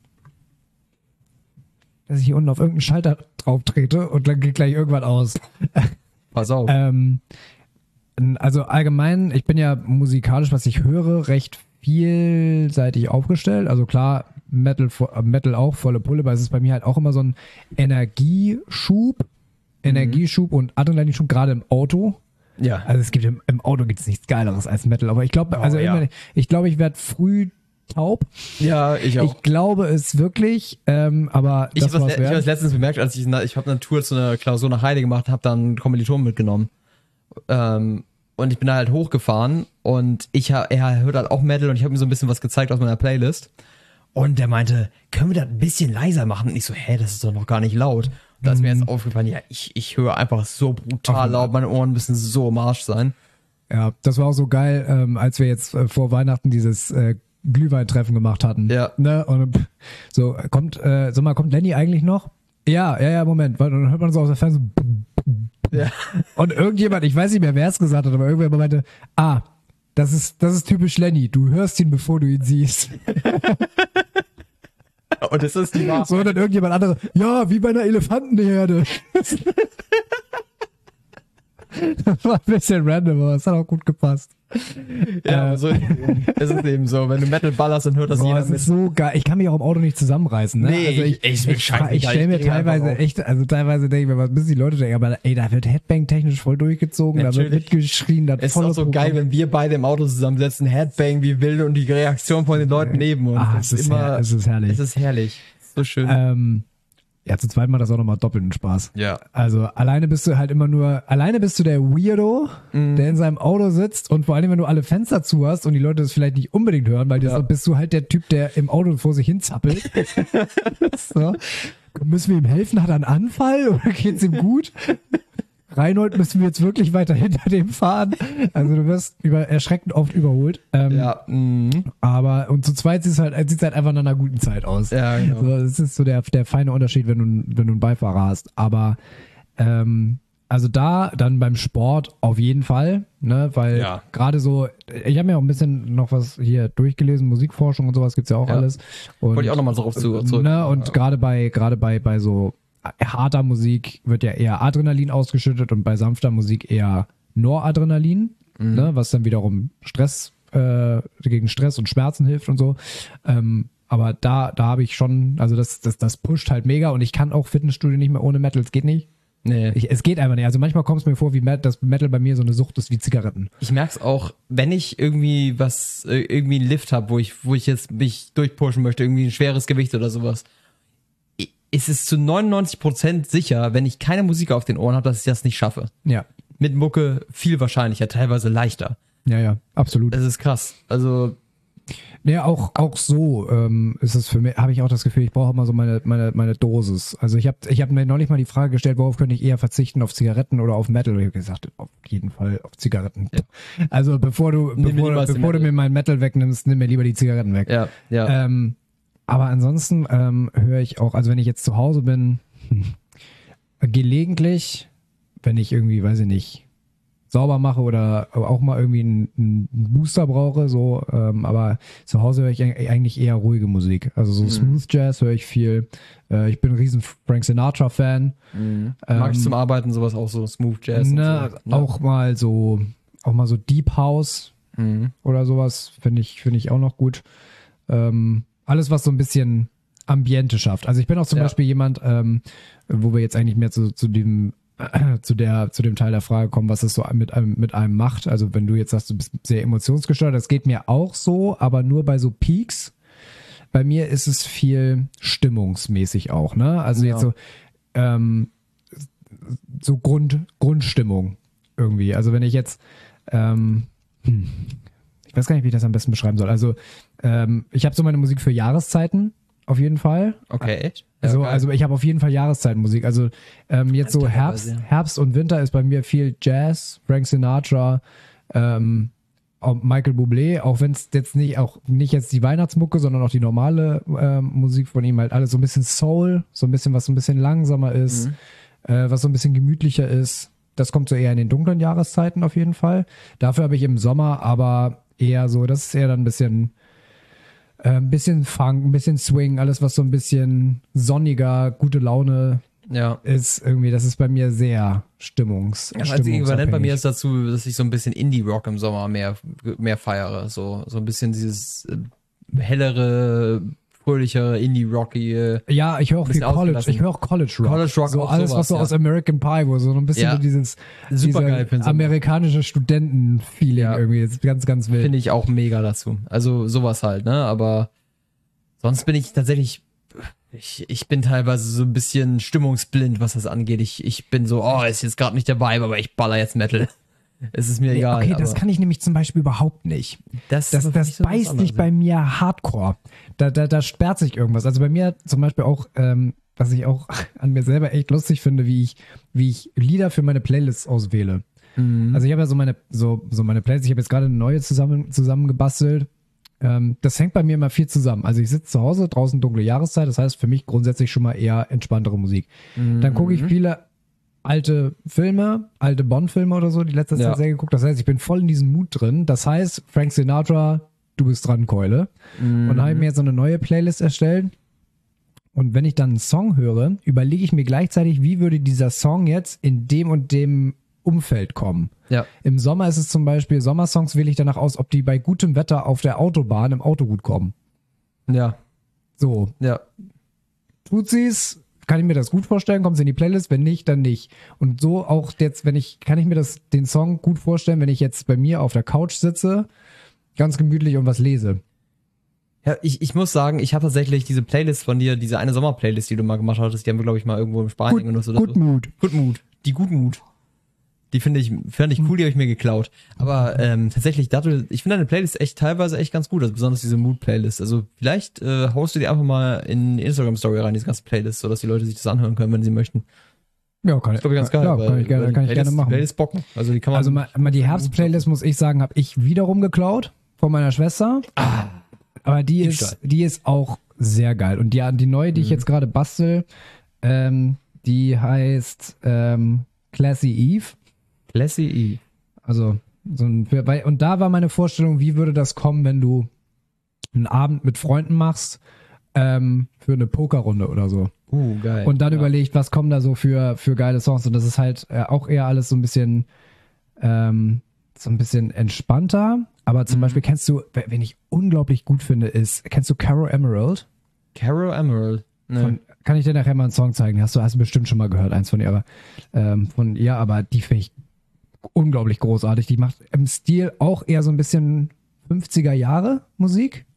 dass ich hier unten auf irgendeinen Schalter drauf trete und dann geht gleich irgendwann aus. Pass auf. Ähm, also allgemein, ich bin ja musikalisch, was ich höre, recht vielseitig aufgestellt. Also klar, Metal, vo- äh, Metal auch, volle Pulle, aber es ist bei mir halt auch immer so ein Energieschub, Energieschub und Adrenalinschub, gerade im Auto. ja. Also es gibt im, im Auto gibt es nichts Geileres als Metal, aber ich glaube, also Oh, ja. immer, ich glaube, ich werde früh taub. Ja, ich Ich glaube es wirklich, ähm, aber Ich das habe war's das, ich hab wert. das letztens bemerkt, als ich, na- ich habe eine Tour zu einer Klausur nach Heide gemacht, habe dann einen Kommiliton mitgenommen. Ähm, und ich bin da halt hochgefahren und ich ha- er hört halt auch Metal und ich habe ihm so ein bisschen was gezeigt aus meiner Playlist. Und der meinte, können wir das ein bisschen leiser machen? Und ich so, hä, das ist doch noch gar nicht laut. Und da ist mir jetzt aufgefallen, ja, ich, ich höre einfach so brutal laut, meine Ohren müssen so im Arsch sein. Ja, das war auch so geil, ähm, als wir jetzt äh, vor Weihnachten dieses äh, Glühweintreffen gemacht hatten. Ja. Ne? Und so, kommt, äh, sag mal, kommt Lenny eigentlich noch? Ja, ja, ja, Moment. Und dann hört man so aus der Ferne so. Ja. Und irgendjemand, ich weiß nicht mehr, wer es gesagt hat, aber irgendwer meinte, ah, das ist, das ist typisch Lenny. Du hörst ihn, bevor du ihn siehst. Und das ist die Wahrheit. So, und dann irgendjemand andere, ja, wie bei einer Elefantenherde. Das war ein bisschen random, aber es hat auch gut gepasst. Ja, äh, so, es ist eben so, wenn du Metal ballerst, dann hört das boah, jeder das mit. ist so geil. Ich kann mich auch im Auto nicht zusammenreißen. Ne? Nee, also ich, ich- ich, ich- ich, scheiß ich mich stelle mir ich dreh einfach teilweise auf. echt, also teilweise denke ich mir, was müssen die Leute denken, aber ey, da wird Headbang technisch voll durchgezogen, da wird Natürlich. mitgeschrien, da Es ist volle auch so Programm. geil, wenn wir beide im Auto zusammensetzen, Headbang wie wild und die Reaktion von den Leuten neben uns. Ah, Das es ist, her es ist herrlich. es ist herrlich. So schön. ähm, ja, zu zweit macht das auch nochmal doppelten Spaß. ja. Also alleine bist du halt immer nur, alleine bist du der Weirdo, Mhm. der in seinem Auto sitzt und vor allem, wenn du alle Fenster zu hast und die Leute das vielleicht nicht unbedingt hören, weil Ja. das, bist du halt der Typ, der im Auto vor sich hin zappelt. So. Müssen wir ihm helfen? Hat er einen Anfall oder geht's ihm gut? Reinhold, müssen wir jetzt wirklich weiter hinter dem fahren? Also du wirst über, erschreckend oft überholt. Ähm, Ja. Mhm. Aber, und zu zweit sieht es halt, sieht's halt einfach nach einer guten Zeit aus. Ja, genau. So, das ist so der, der feine Unterschied, wenn du, wenn du einen Beifahrer hast. Aber ähm, also da dann beim Sport auf jeden Fall, ne, weil Ja. gerade so, ich habe mir auch ein bisschen noch was hier durchgelesen, Musikforschung und sowas gibt's ja auch Ja. alles. Und, Wollte ich auch nochmal drauf zu, zurück. ne, und gerade bei, gerade bei, bei so harter Musik wird ja eher Adrenalin ausgeschüttet und bei sanfter Musik eher Noradrenalin, Mhm. ne, was dann wiederum Stress, äh, gegen Stress und Schmerzen hilft und so. Ähm, aber da, da habe ich schon, also das, das, das pusht halt mega und ich kann auch Fitnessstudio nicht mehr ohne Metal, es geht nicht. Nee. Ich, es geht einfach nicht. Also manchmal kommt es mir vor, wie Met, dass Metal bei mir so eine Sucht ist wie Zigaretten. Ich merk's auch, wenn ich irgendwie was, äh, irgendwie einen Lift habe, wo ich, wo ich jetzt mich durchpushen möchte, irgendwie ein schweres Gewicht oder sowas, i- ist es zu neunundneunzig Prozent sicher, wenn ich keine Musik auf den Ohren habe, dass ich das nicht schaffe. Ja. Mit Mucke viel wahrscheinlicher, teilweise leichter. Ja, ja, absolut. Das ist krass. Also, Ja, auch, auch so ähm, ist es für mich, habe ich auch das Gefühl, ich brauche immer so meine, meine, meine Dosis. Also ich habe ich hab mir neulich mal die Frage gestellt, worauf könnte ich eher verzichten, auf Zigaretten oder auf Metal? Und ich habe gesagt, auf jeden Fall auf Zigaretten. Ja. Also bevor du, Nimm mir bevor, niemals den bevor du Metal. mir mein Metal wegnimmst, nimm mir lieber die Zigaretten weg. ja, ja. Ähm, aber ansonsten ähm, höre ich auch, also wenn ich jetzt zu Hause bin, hm, gelegentlich, wenn ich irgendwie, weiß ich nicht, sauber mache oder auch mal irgendwie einen, einen Booster brauche, so, ähm, aber zu Hause höre ich eig- eigentlich eher ruhige Musik. Also so Smooth Jazz höre ich viel. Äh, ich bin ein riesen Frank Sinatra-Fan. Mhm. Mag ich ähm, zum Arbeiten sowas auch so, Smooth Jazz. Ne, und so. Ne? auch mal so, auch mal so Deep House Mhm. oder sowas finde ich, finde ich auch noch gut. Ähm, alles, was so ein bisschen Ambiente schafft. Also ich bin auch zum Ja. Beispiel jemand, ähm, wo wir jetzt eigentlich mehr zu, zu dem zu der zu dem Teil der Frage kommen, was es so mit einem mit einem macht. Also wenn du jetzt sagst, du bist sehr emotionsgesteuert, das geht mir auch so, aber nur bei so Peaks. Bei mir ist es viel stimmungsmäßig auch, ne? Also Ja. jetzt so ähm, so Grund Grundstimmung irgendwie. Also wenn ich jetzt ähm, hm, ich weiß gar nicht, wie ich das am besten beschreiben soll. Also ähm, ich habe so meine Musik für Jahreszeiten auf jeden Fall. Okay, echt? Also, geil. also ich habe auf jeden Fall Jahreszeitenmusik. Also ähm, jetzt so Teilweise, Herbst, ja. Herbst und Winter ist bei mir viel Jazz, Frank Sinatra, ähm, auch Michael Bublé, auch wenn es jetzt nicht auch nicht jetzt die Weihnachtsmucke, sondern auch die normale ähm, Musik von ihm halt alles so ein bisschen Soul, so ein bisschen was so ein bisschen langsamer ist, Mhm. äh, was so ein bisschen gemütlicher ist. Das kommt so eher in den dunklen Jahreszeiten auf jeden Fall. Dafür habe ich im Sommer aber eher so, das ist eher dann ein bisschen äh, ein bisschen Funk, ein bisschen Swing, alles was so ein bisschen sonniger, gute Laune Ja. ist irgendwie, das ist bei mir sehr stimmungs. Das einzige Äquivalent bei mir stimmungsabhängig. ist dazu, dass ich so ein bisschen Indie-Rock im Sommer mehr, mehr feiere. So, so ein bisschen dieses äh, hellere, fröhlichere, Indie-Rockige. Ja, ich höre auch viel bisschen College, ausgelassen. ich höre auch College Rock. College Rock so auch alles, sowas, was so ja. aus American Pie, wo so ein bisschen Ja. so dieses Super dieser geil für den Sommer. amerikanische Studenten-Feeling Ja. irgendwie, das ist ganz, ganz wild. Finde ich auch mega dazu. Also sowas halt, ne? Aber sonst bin ich tatsächlich, ich, ich bin teilweise so ein bisschen stimmungsblind, was das angeht. Ich, ich bin so, oh, ist jetzt gerade nicht der Vibe, aber ich baller jetzt Metal. Es ist mir Nee, egal. okay, das aber kann ich nämlich zum Beispiel überhaupt nicht. das, Das, ist das nicht so was beißt anderes. sich bei mir hardcore. Da, da, da sperrt sich irgendwas. Also bei mir zum Beispiel auch, ähm, was ich auch an mir selber echt lustig finde, wie ich, wie ich Lieder für meine Playlists auswähle. Mhm. Also ich habe ja so meine, so, so meine Playlist, ich habe jetzt gerade eine neue zusammen, zusammengebastelt. Ähm, das hängt bei mir immer viel zusammen. Also ich sitze zu Hause, draußen dunkle Jahreszeit, das heißt für mich grundsätzlich schon mal eher entspanntere Musik. Mhm. Dann gucke ich viele alte Filme, alte Bond-Filme oder so, die letzte Ja. Zeit sehr geguckt. Das heißt, ich bin voll in diesem Mut drin. Das heißt, Frank Sinatra, du bist dran, Keule. Mhm. Und da habe ich mir jetzt so eine neue Playlist erstellt. Und wenn ich dann einen Song höre, überlege ich mir gleichzeitig, wie würde dieser Song jetzt in dem und dem Umfeld kommen. Ja. Im Sommer ist es zum Beispiel, Sommersongs wähle ich danach aus, ob die bei gutem Wetter auf der Autobahn im Auto gut kommen. Ja. So, Ja. tut sie's, kann ich mir das gut vorstellen, kommt sie in die Playlist, wenn nicht, dann nicht. Und so auch jetzt, wenn ich, kann ich mir das, den Song gut vorstellen, wenn ich jetzt bei mir auf der Couch sitze, ganz gemütlich und was lese. Ja, ich, ich muss sagen, ich habe tatsächlich diese Playlist von dir, diese eine Sommerplaylist, die du mal gemacht hattest, die haben wir, glaube ich, mal irgendwo in Spanien genutzt oder so. Mut. Good Mood. Die Gutmut. Die finde ich, fand ich cool, die habe ich mir geklaut. Aber ähm, tatsächlich, dadurch, ich finde deine Playlist echt teilweise echt ganz gut, also besonders diese Mood-Playlist. Also vielleicht äh, haust du die einfach mal in Instagram-Story rein, diese ganze Playlist, sodass die Leute sich das anhören können, wenn sie möchten. Ja, kann Das ist, glaube ich, ganz geil. Klar, weil- kann ich gerne, weil kann die ich gerne Playlist- machen. Die Playlist bocken. Also die kann man. Also mal, mal die Herbst-Playlist, muss ich sagen, habe ich wiederum geklaut von meiner Schwester. Ah, Aber die Diebstahl. ist, die ist auch sehr geil. Und die, die neue, die ich jetzt gerade bastel, ähm, die heißt ähm, Classy Eve. Classy E. Also, so ein, weil, und da war meine Vorstellung, wie würde das kommen, wenn du einen Abend mit Freunden machst, ähm, für eine Pokerrunde oder so. Uh, geil. Und dann ja. überlegt, was kommen da so für, für geile Songs. Und das ist halt äh, auch eher alles so ein bisschen, ähm, so ein bisschen entspannter. Aber zum Mhm. Beispiel kennst du, wen ich unglaublich gut finde, ist, kennst du Caro Emerald? Caro Emerald. Ne. Von, kann ich dir nachher mal einen Song zeigen? Hast du, hast du bestimmt schon mal gehört, eins von ihr. Aber, ähm, von ihr, aber die finde ich unglaublich großartig. Die macht im Stil auch eher so ein bisschen fünfziger Jahre Musik.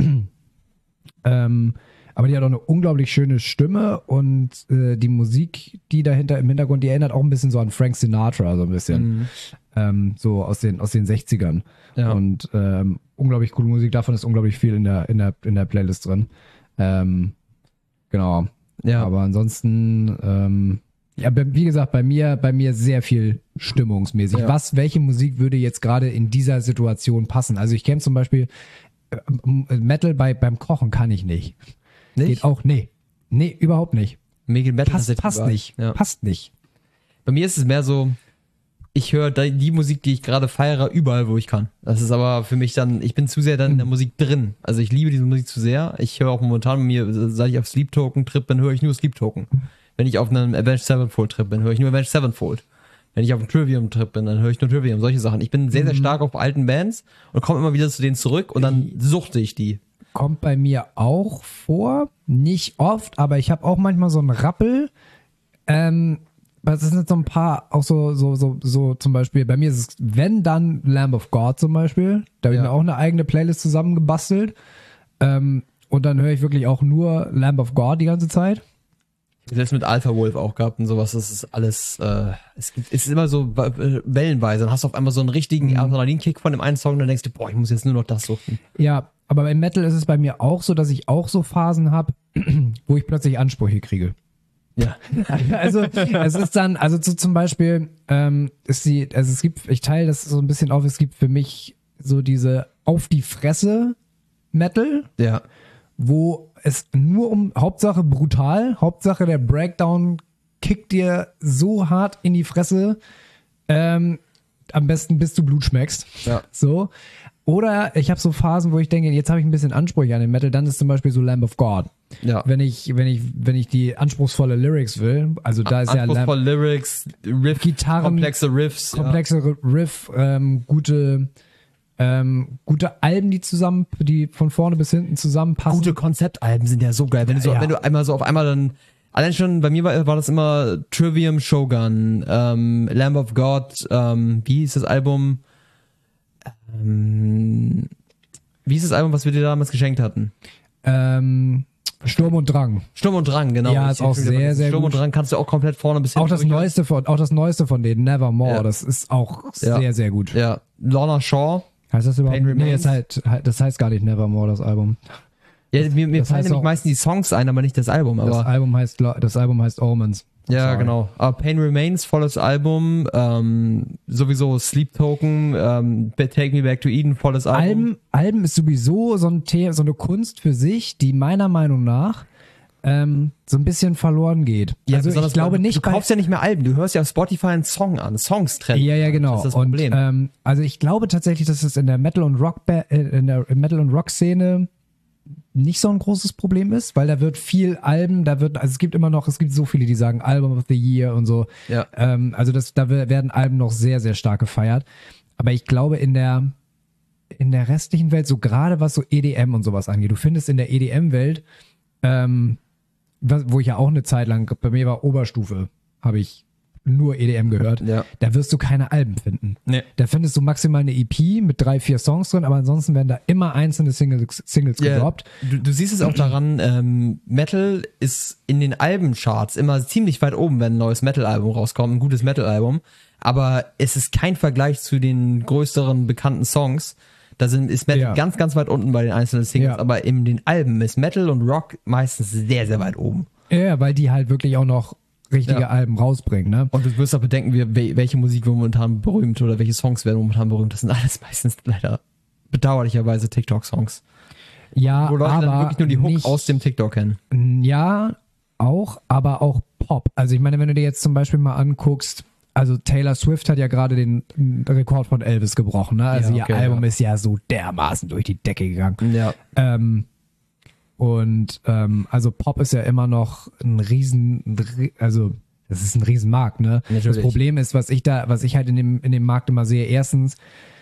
ähm, aber die hat auch eine unglaublich schöne Stimme und äh, die Musik, die dahinter im Hintergrund, die erinnert auch ein bisschen so an Frank Sinatra, so ein bisschen. Mhm. Ähm, so aus den, aus den sechzigern. Ja. Und ähm, unglaublich coole Musik, davon ist unglaublich viel in der, in der, in der Playlist drin. Ähm, genau. Ja. Aber ansonsten, ähm, ja, be- wie gesagt, bei mir, bei mir sehr viel stimmungsmäßig. Ja. Was, welche Musik würde jetzt gerade in dieser Situation passen? Also ich kenne zum Beispiel äh, Metal bei, beim Kochen kann ich nicht. Nicht? Geht auch, nee. Nee, überhaupt nicht. Mir geht Metal Passt, tatsächlich passt überall. nicht. Ja. Passt nicht. Bei mir ist es mehr so, ich höre da- die Musik, die ich gerade feiere, überall, wo ich kann. Das ist aber für mich dann, ich bin zu sehr dann in der Musik drin. Also ich liebe diese Musik zu sehr. Ich höre auch momentan bei mir, seit ich auf Sleep Token Trip bin, höre ich nur Sleep Token. Wenn ich auf einem Avenged Sevenfold Trip bin, höre ich nur Avenged Sevenfold. Wenn ich auf einem Trivium Trip bin, dann höre ich nur Trivium, solche Sachen. Ich bin sehr, sehr stark auf alten Bands und komme immer wieder zu denen zurück und dann suchte ich die. Kommt bei mir auch vor, nicht oft, aber ich habe auch manchmal so einen Rappel. Ähm, das sind so ein paar, auch so, so, so, so zum Beispiel, bei mir ist es, wenn dann Lamb of God zum Beispiel, da habe ich Ja. mir auch eine eigene Playlist zusammengebastelt. Ähm, und dann höre ich wirklich auch nur Lamb of God die ganze Zeit. Selbst mit Alpha Wolf auch gehabt und sowas, das ist alles, äh, es, gibt, es ist immer so äh, wellenweise. Dann hast du auf einmal so einen richtigen Adrenalinkick von dem einen Song und dann denkst du, boah, ich muss jetzt nur noch das suchen. Ja, aber beim Metal ist es bei mir auch so, dass ich auch so Phasen habe, wo ich plötzlich Ansprüche kriege. Ja. Also es ist dann, also zu, zum Beispiel, ähm, ist die, also es gibt, ich teile das so ein bisschen auf, es gibt für mich so diese auf die Fresse Metal, Ja. wo es nur um, Hauptsache brutal, Hauptsache der Breakdown kickt dir so hart in die Fresse, ähm, am besten bis du Blut schmeckst. Ja. So. Oder ich habe so Phasen, wo ich denke, jetzt habe ich ein bisschen Ansprüche an den Metal, dann ist zum Beispiel so Lamb of God. Ja. Wenn ich, wenn ich, wenn ich die anspruchsvolle Lyrics will, also da ist ja Lamb, Anspruchsvoll Lyrics, Riff, Gitarren, komplexe Riffs. komplexere Riff, ähm, gute, ähm, gute Alben, die zusammen, die von vorne bis hinten Ja. zusammenpassen. Gute Konzeptalben sind ja so geil. Wenn du, so, Ja. wenn du einmal so auf einmal dann, allein schon, bei mir war, war das immer Trivium Shogun, ähm, Lamb of God, ähm, wie hieß das Album? Ähm, wie hieß das Album, was wir dir damals geschenkt hatten? Ähm, Sturm und Drang. Sturm und Drang, genau. Ja, ist auch sehr, sehr Sturm gut. und Drang kannst du auch komplett vorne bis Auch das hinten neueste von, auch das neueste von denen, Nevermore, Ja. das ist auch Ja. sehr, sehr gut. Ja, Lorna Shaw. Heißt das überhaupt? Pain Nee, das, Remains. halt, das heißt gar nicht Nevermore, das Album. Ja, mir, mir Das fallen heißt nämlich auch- meistens die Songs ein, aber nicht das Album. Das Aber Album heißt, das Album heißt Omens. ja, Sorry. genau. Aber Pain Remains, volles Album. Ähm, sowieso Sleep Token, ähm, Take Me Back to Eden, volles Album. Alben, Alben ist sowieso so, ein The so eine Kunst für sich, die meiner Meinung nach ähm, so ein bisschen verloren geht. Ja, also ich besonders, glaube weil nicht Du kaufst ja nicht mehr Alben, du hörst ja auf Spotify einen Song an, Songs trennen. Ja, ja, genau. Das ist das und Problem. ähm, also ich glaube tatsächlich, dass es in der Metal und Rock äh, in der Metal und Rock Szene nicht so ein großes Problem ist, weil da wird viel Alben, da wird, also es gibt immer noch, es gibt so viele, die sagen Album of the Year und so. Ja. Ähm, also das, da werden Alben noch sehr, sehr stark gefeiert. Aber ich glaube, in der in der restlichen Welt, so gerade was so E D M und sowas angeht, du findest in der E D M-Welt, ähm, was, wo ich ja auch eine Zeit lang, bei mir war Oberstufe, habe ich nur E D M gehört, Ja. da wirst du keine Alben finden. Nee. Da findest du maximal eine E P mit drei, vier Songs drin, aber ansonsten werden da immer einzelne Singles, Singles Ja, gedroppt. du, du siehst es auch daran, ähm, Metal ist in den Albencharts immer ziemlich weit oben, wenn ein neues Metal-Album rauskommt, ein gutes Metal-Album. Aber es ist kein Vergleich zu den größeren bekannten Songs. Da sind, ist Metal Ja. ganz, ganz weit unten bei den einzelnen Singles. Ja. Aber in den Alben ist Metal und Rock meistens sehr, sehr weit oben. Ja, weil die halt wirklich auch noch richtige Ja. Alben rausbringen, ne? Und du wirst auch bedenken, wie, wel- welche Musik wird momentan berühmt oder welche Songs werden momentan berühmt. Das sind alles meistens leider bedauerlicherweise TikTok-Songs. Ja, Wo Leute aber dann wirklich nur die Hook nicht, aus dem TikTok kennen. Ja, auch, aber auch Pop. Also ich meine, wenn du dir jetzt zum Beispiel mal anguckst, also Taylor Swift hat ja gerade den Rekord von Elvis gebrochen, ne? Also Ja, okay, ihr Album ja. ist ja so dermaßen durch die Decke gegangen. Ja. Ähm, und ähm, also Pop ist ja immer noch ein riesen, ein ri- also das ist ein Riesenmarkt, ne? Das Natürlich. Problem ist, was ich da, was ich halt in dem, in dem Markt immer sehe, erstens,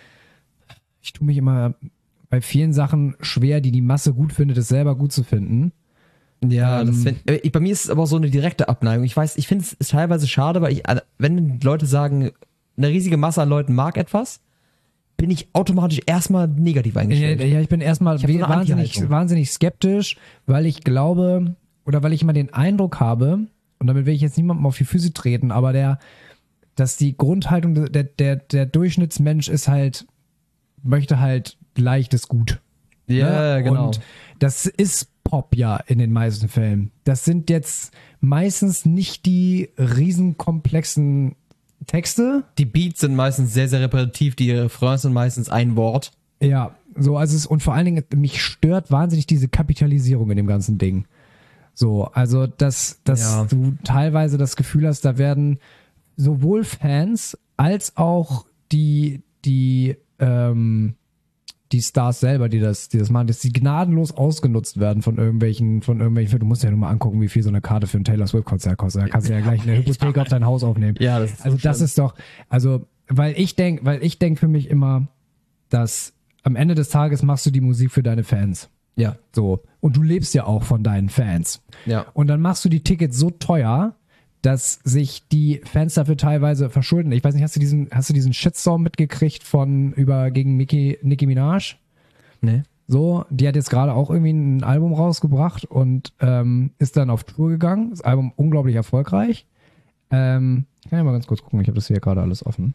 ich tue mich immer bei vielen Sachen schwer, die die Masse gut findet, es selber gut zu finden. Ja, Ähm, das find, äh, bei mir ist es aber auch so eine direkte Abneigung. Ich weiß, ich finde es ist teilweise schade, weil ich, also, wenn Leute sagen, eine riesige Masse an Leuten mag etwas, bin ich automatisch erstmal negativ Ja, eingestellt. ja, ich bin erstmal Ich hab so eine wahnsinnig, Anti-Haltung. wahnsinnig skeptisch, weil ich glaube, oder weil ich immer den Eindruck habe, und damit will ich jetzt niemandem auf die Füße treten, aber der, dass die Grundhaltung, der, der, der Durchschnittsmensch ist halt, möchte halt leichtes Gut. Ja, ne? genau. Und das ist Pop ja in den meisten Fällen. Das sind jetzt meistens nicht die riesenkomplexen Texte. Die Beats sind meistens sehr, sehr repetitiv, die Refrains sind meistens ein Wort. Ja, so, also es, und vor allen Dingen, mich stört wahnsinnig diese Kapitalisierung in dem ganzen Ding. So, also, dass, dass Ja. du teilweise das Gefühl hast, da werden sowohl Fans als auch die, die, ähm, die Stars selber, die das, die das machen, dass die gnadenlos ausgenutzt werden von irgendwelchen, von irgendwelchen, du musst ja nur mal angucken, wie viel so eine Karte für ein Taylor Swift Konzert kostet. Da kannst du ja gleich eine Hypothek auf dein Haus aufnehmen. Ja, das ist Also das ist doch, also, weil ich denke, weil ich denke für mich immer, dass am Ende des Tages machst du die Musik für deine Fans. Ja, So. Und du lebst ja auch von deinen Fans. ja. Und dann machst du die Tickets so teuer, dass sich die Fans dafür teilweise verschulden. Ich weiß nicht, hast du diesen, hast du diesen Shitstorm mitgekriegt von über gegen Nicki, Nicki Minaj? Nee. So, die hat jetzt gerade auch irgendwie ein Album rausgebracht und ähm, ist dann auf Tour gegangen. Das Album unglaublich erfolgreich. Ähm, ich kann ja mal ganz kurz gucken, ich habe das hier gerade alles offen.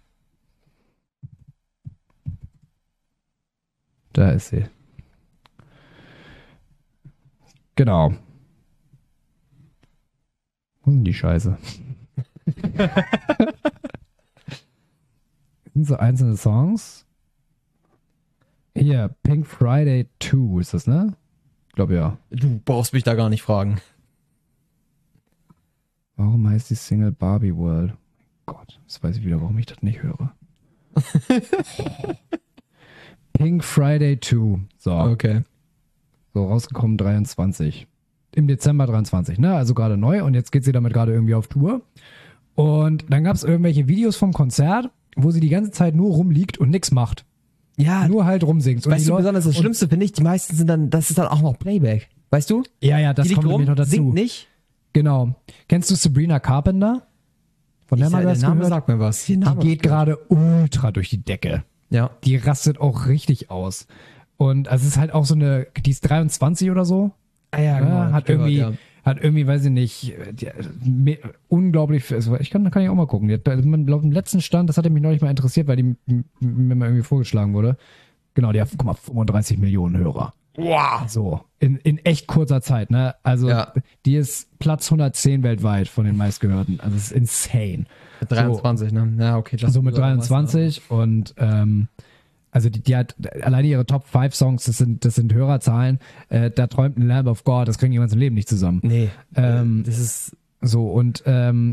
Da ist sie. Genau. Wo sind die Scheiße? sind so einzelne Songs. Hier, Pink Friday zwei ist das, ne? Ich glaube ja. Du brauchst mich da gar nicht fragen. Warum heißt die Single Barbie World? Gott, jetzt weiß ich wieder, warum ich das nicht höre. Pink Friday zwei. So, Okay. so rausgekommen dreiundzwanzig. Im Dezember dreiundzwanzig, ne? Also gerade neu und jetzt geht sie damit gerade irgendwie auf Tour. Und dann gab es irgendwelche Videos vom Konzert, wo sie die ganze Zeit nur rumliegt und nichts macht. Ja, Nur halt rumsingt. Und weißt die du, Leute- besonders das und- Schlimmste finde ich, die meisten sind dann, das ist dann auch noch Playback. Weißt du? Ja, ja, das die liegt kommt rum, nämlich noch dazu. singt nicht. Genau. Kennst du Sabrina Carpenter? Von der Ich, mal der was Name gehört? sagt mir was. Der Die Name geht gerade ultra durch die Decke. Ja. Die rastet auch richtig aus. Und also es ist halt auch so eine, die ist dreiundzwanzig oder so. Ah ja, genau. Ja, hat gehört, irgendwie, ja. hat irgendwie, weiß ich nicht, die, me, unglaublich, also ich kann, kann ich auch mal gucken. Die hat, also man glaubt, im letzten Stand, das hatte mich neulich mal interessiert, weil die m- m- mir mal irgendwie vorgeschlagen wurde. Genau, die hat, guck mal, fünfunddreißig Millionen Hörer. Wow. So, in, in echt kurzer Zeit, ne? Also, Ja. die ist Platz hundertzehn weltweit von den meistgehörten. Also, es ist insane. Mit dreiundzwanzig, ne? Ja, okay. So, so mit dreiundzwanzig und, ähm, also die, die hat alleine ihre Top fünf Songs, das sind, das sind Hörerzahlen, äh, da träumt ein Lamb of God, das kriegen die im ganzen Leben nicht zusammen. Nee. Ähm, das ist. So, und, ähm,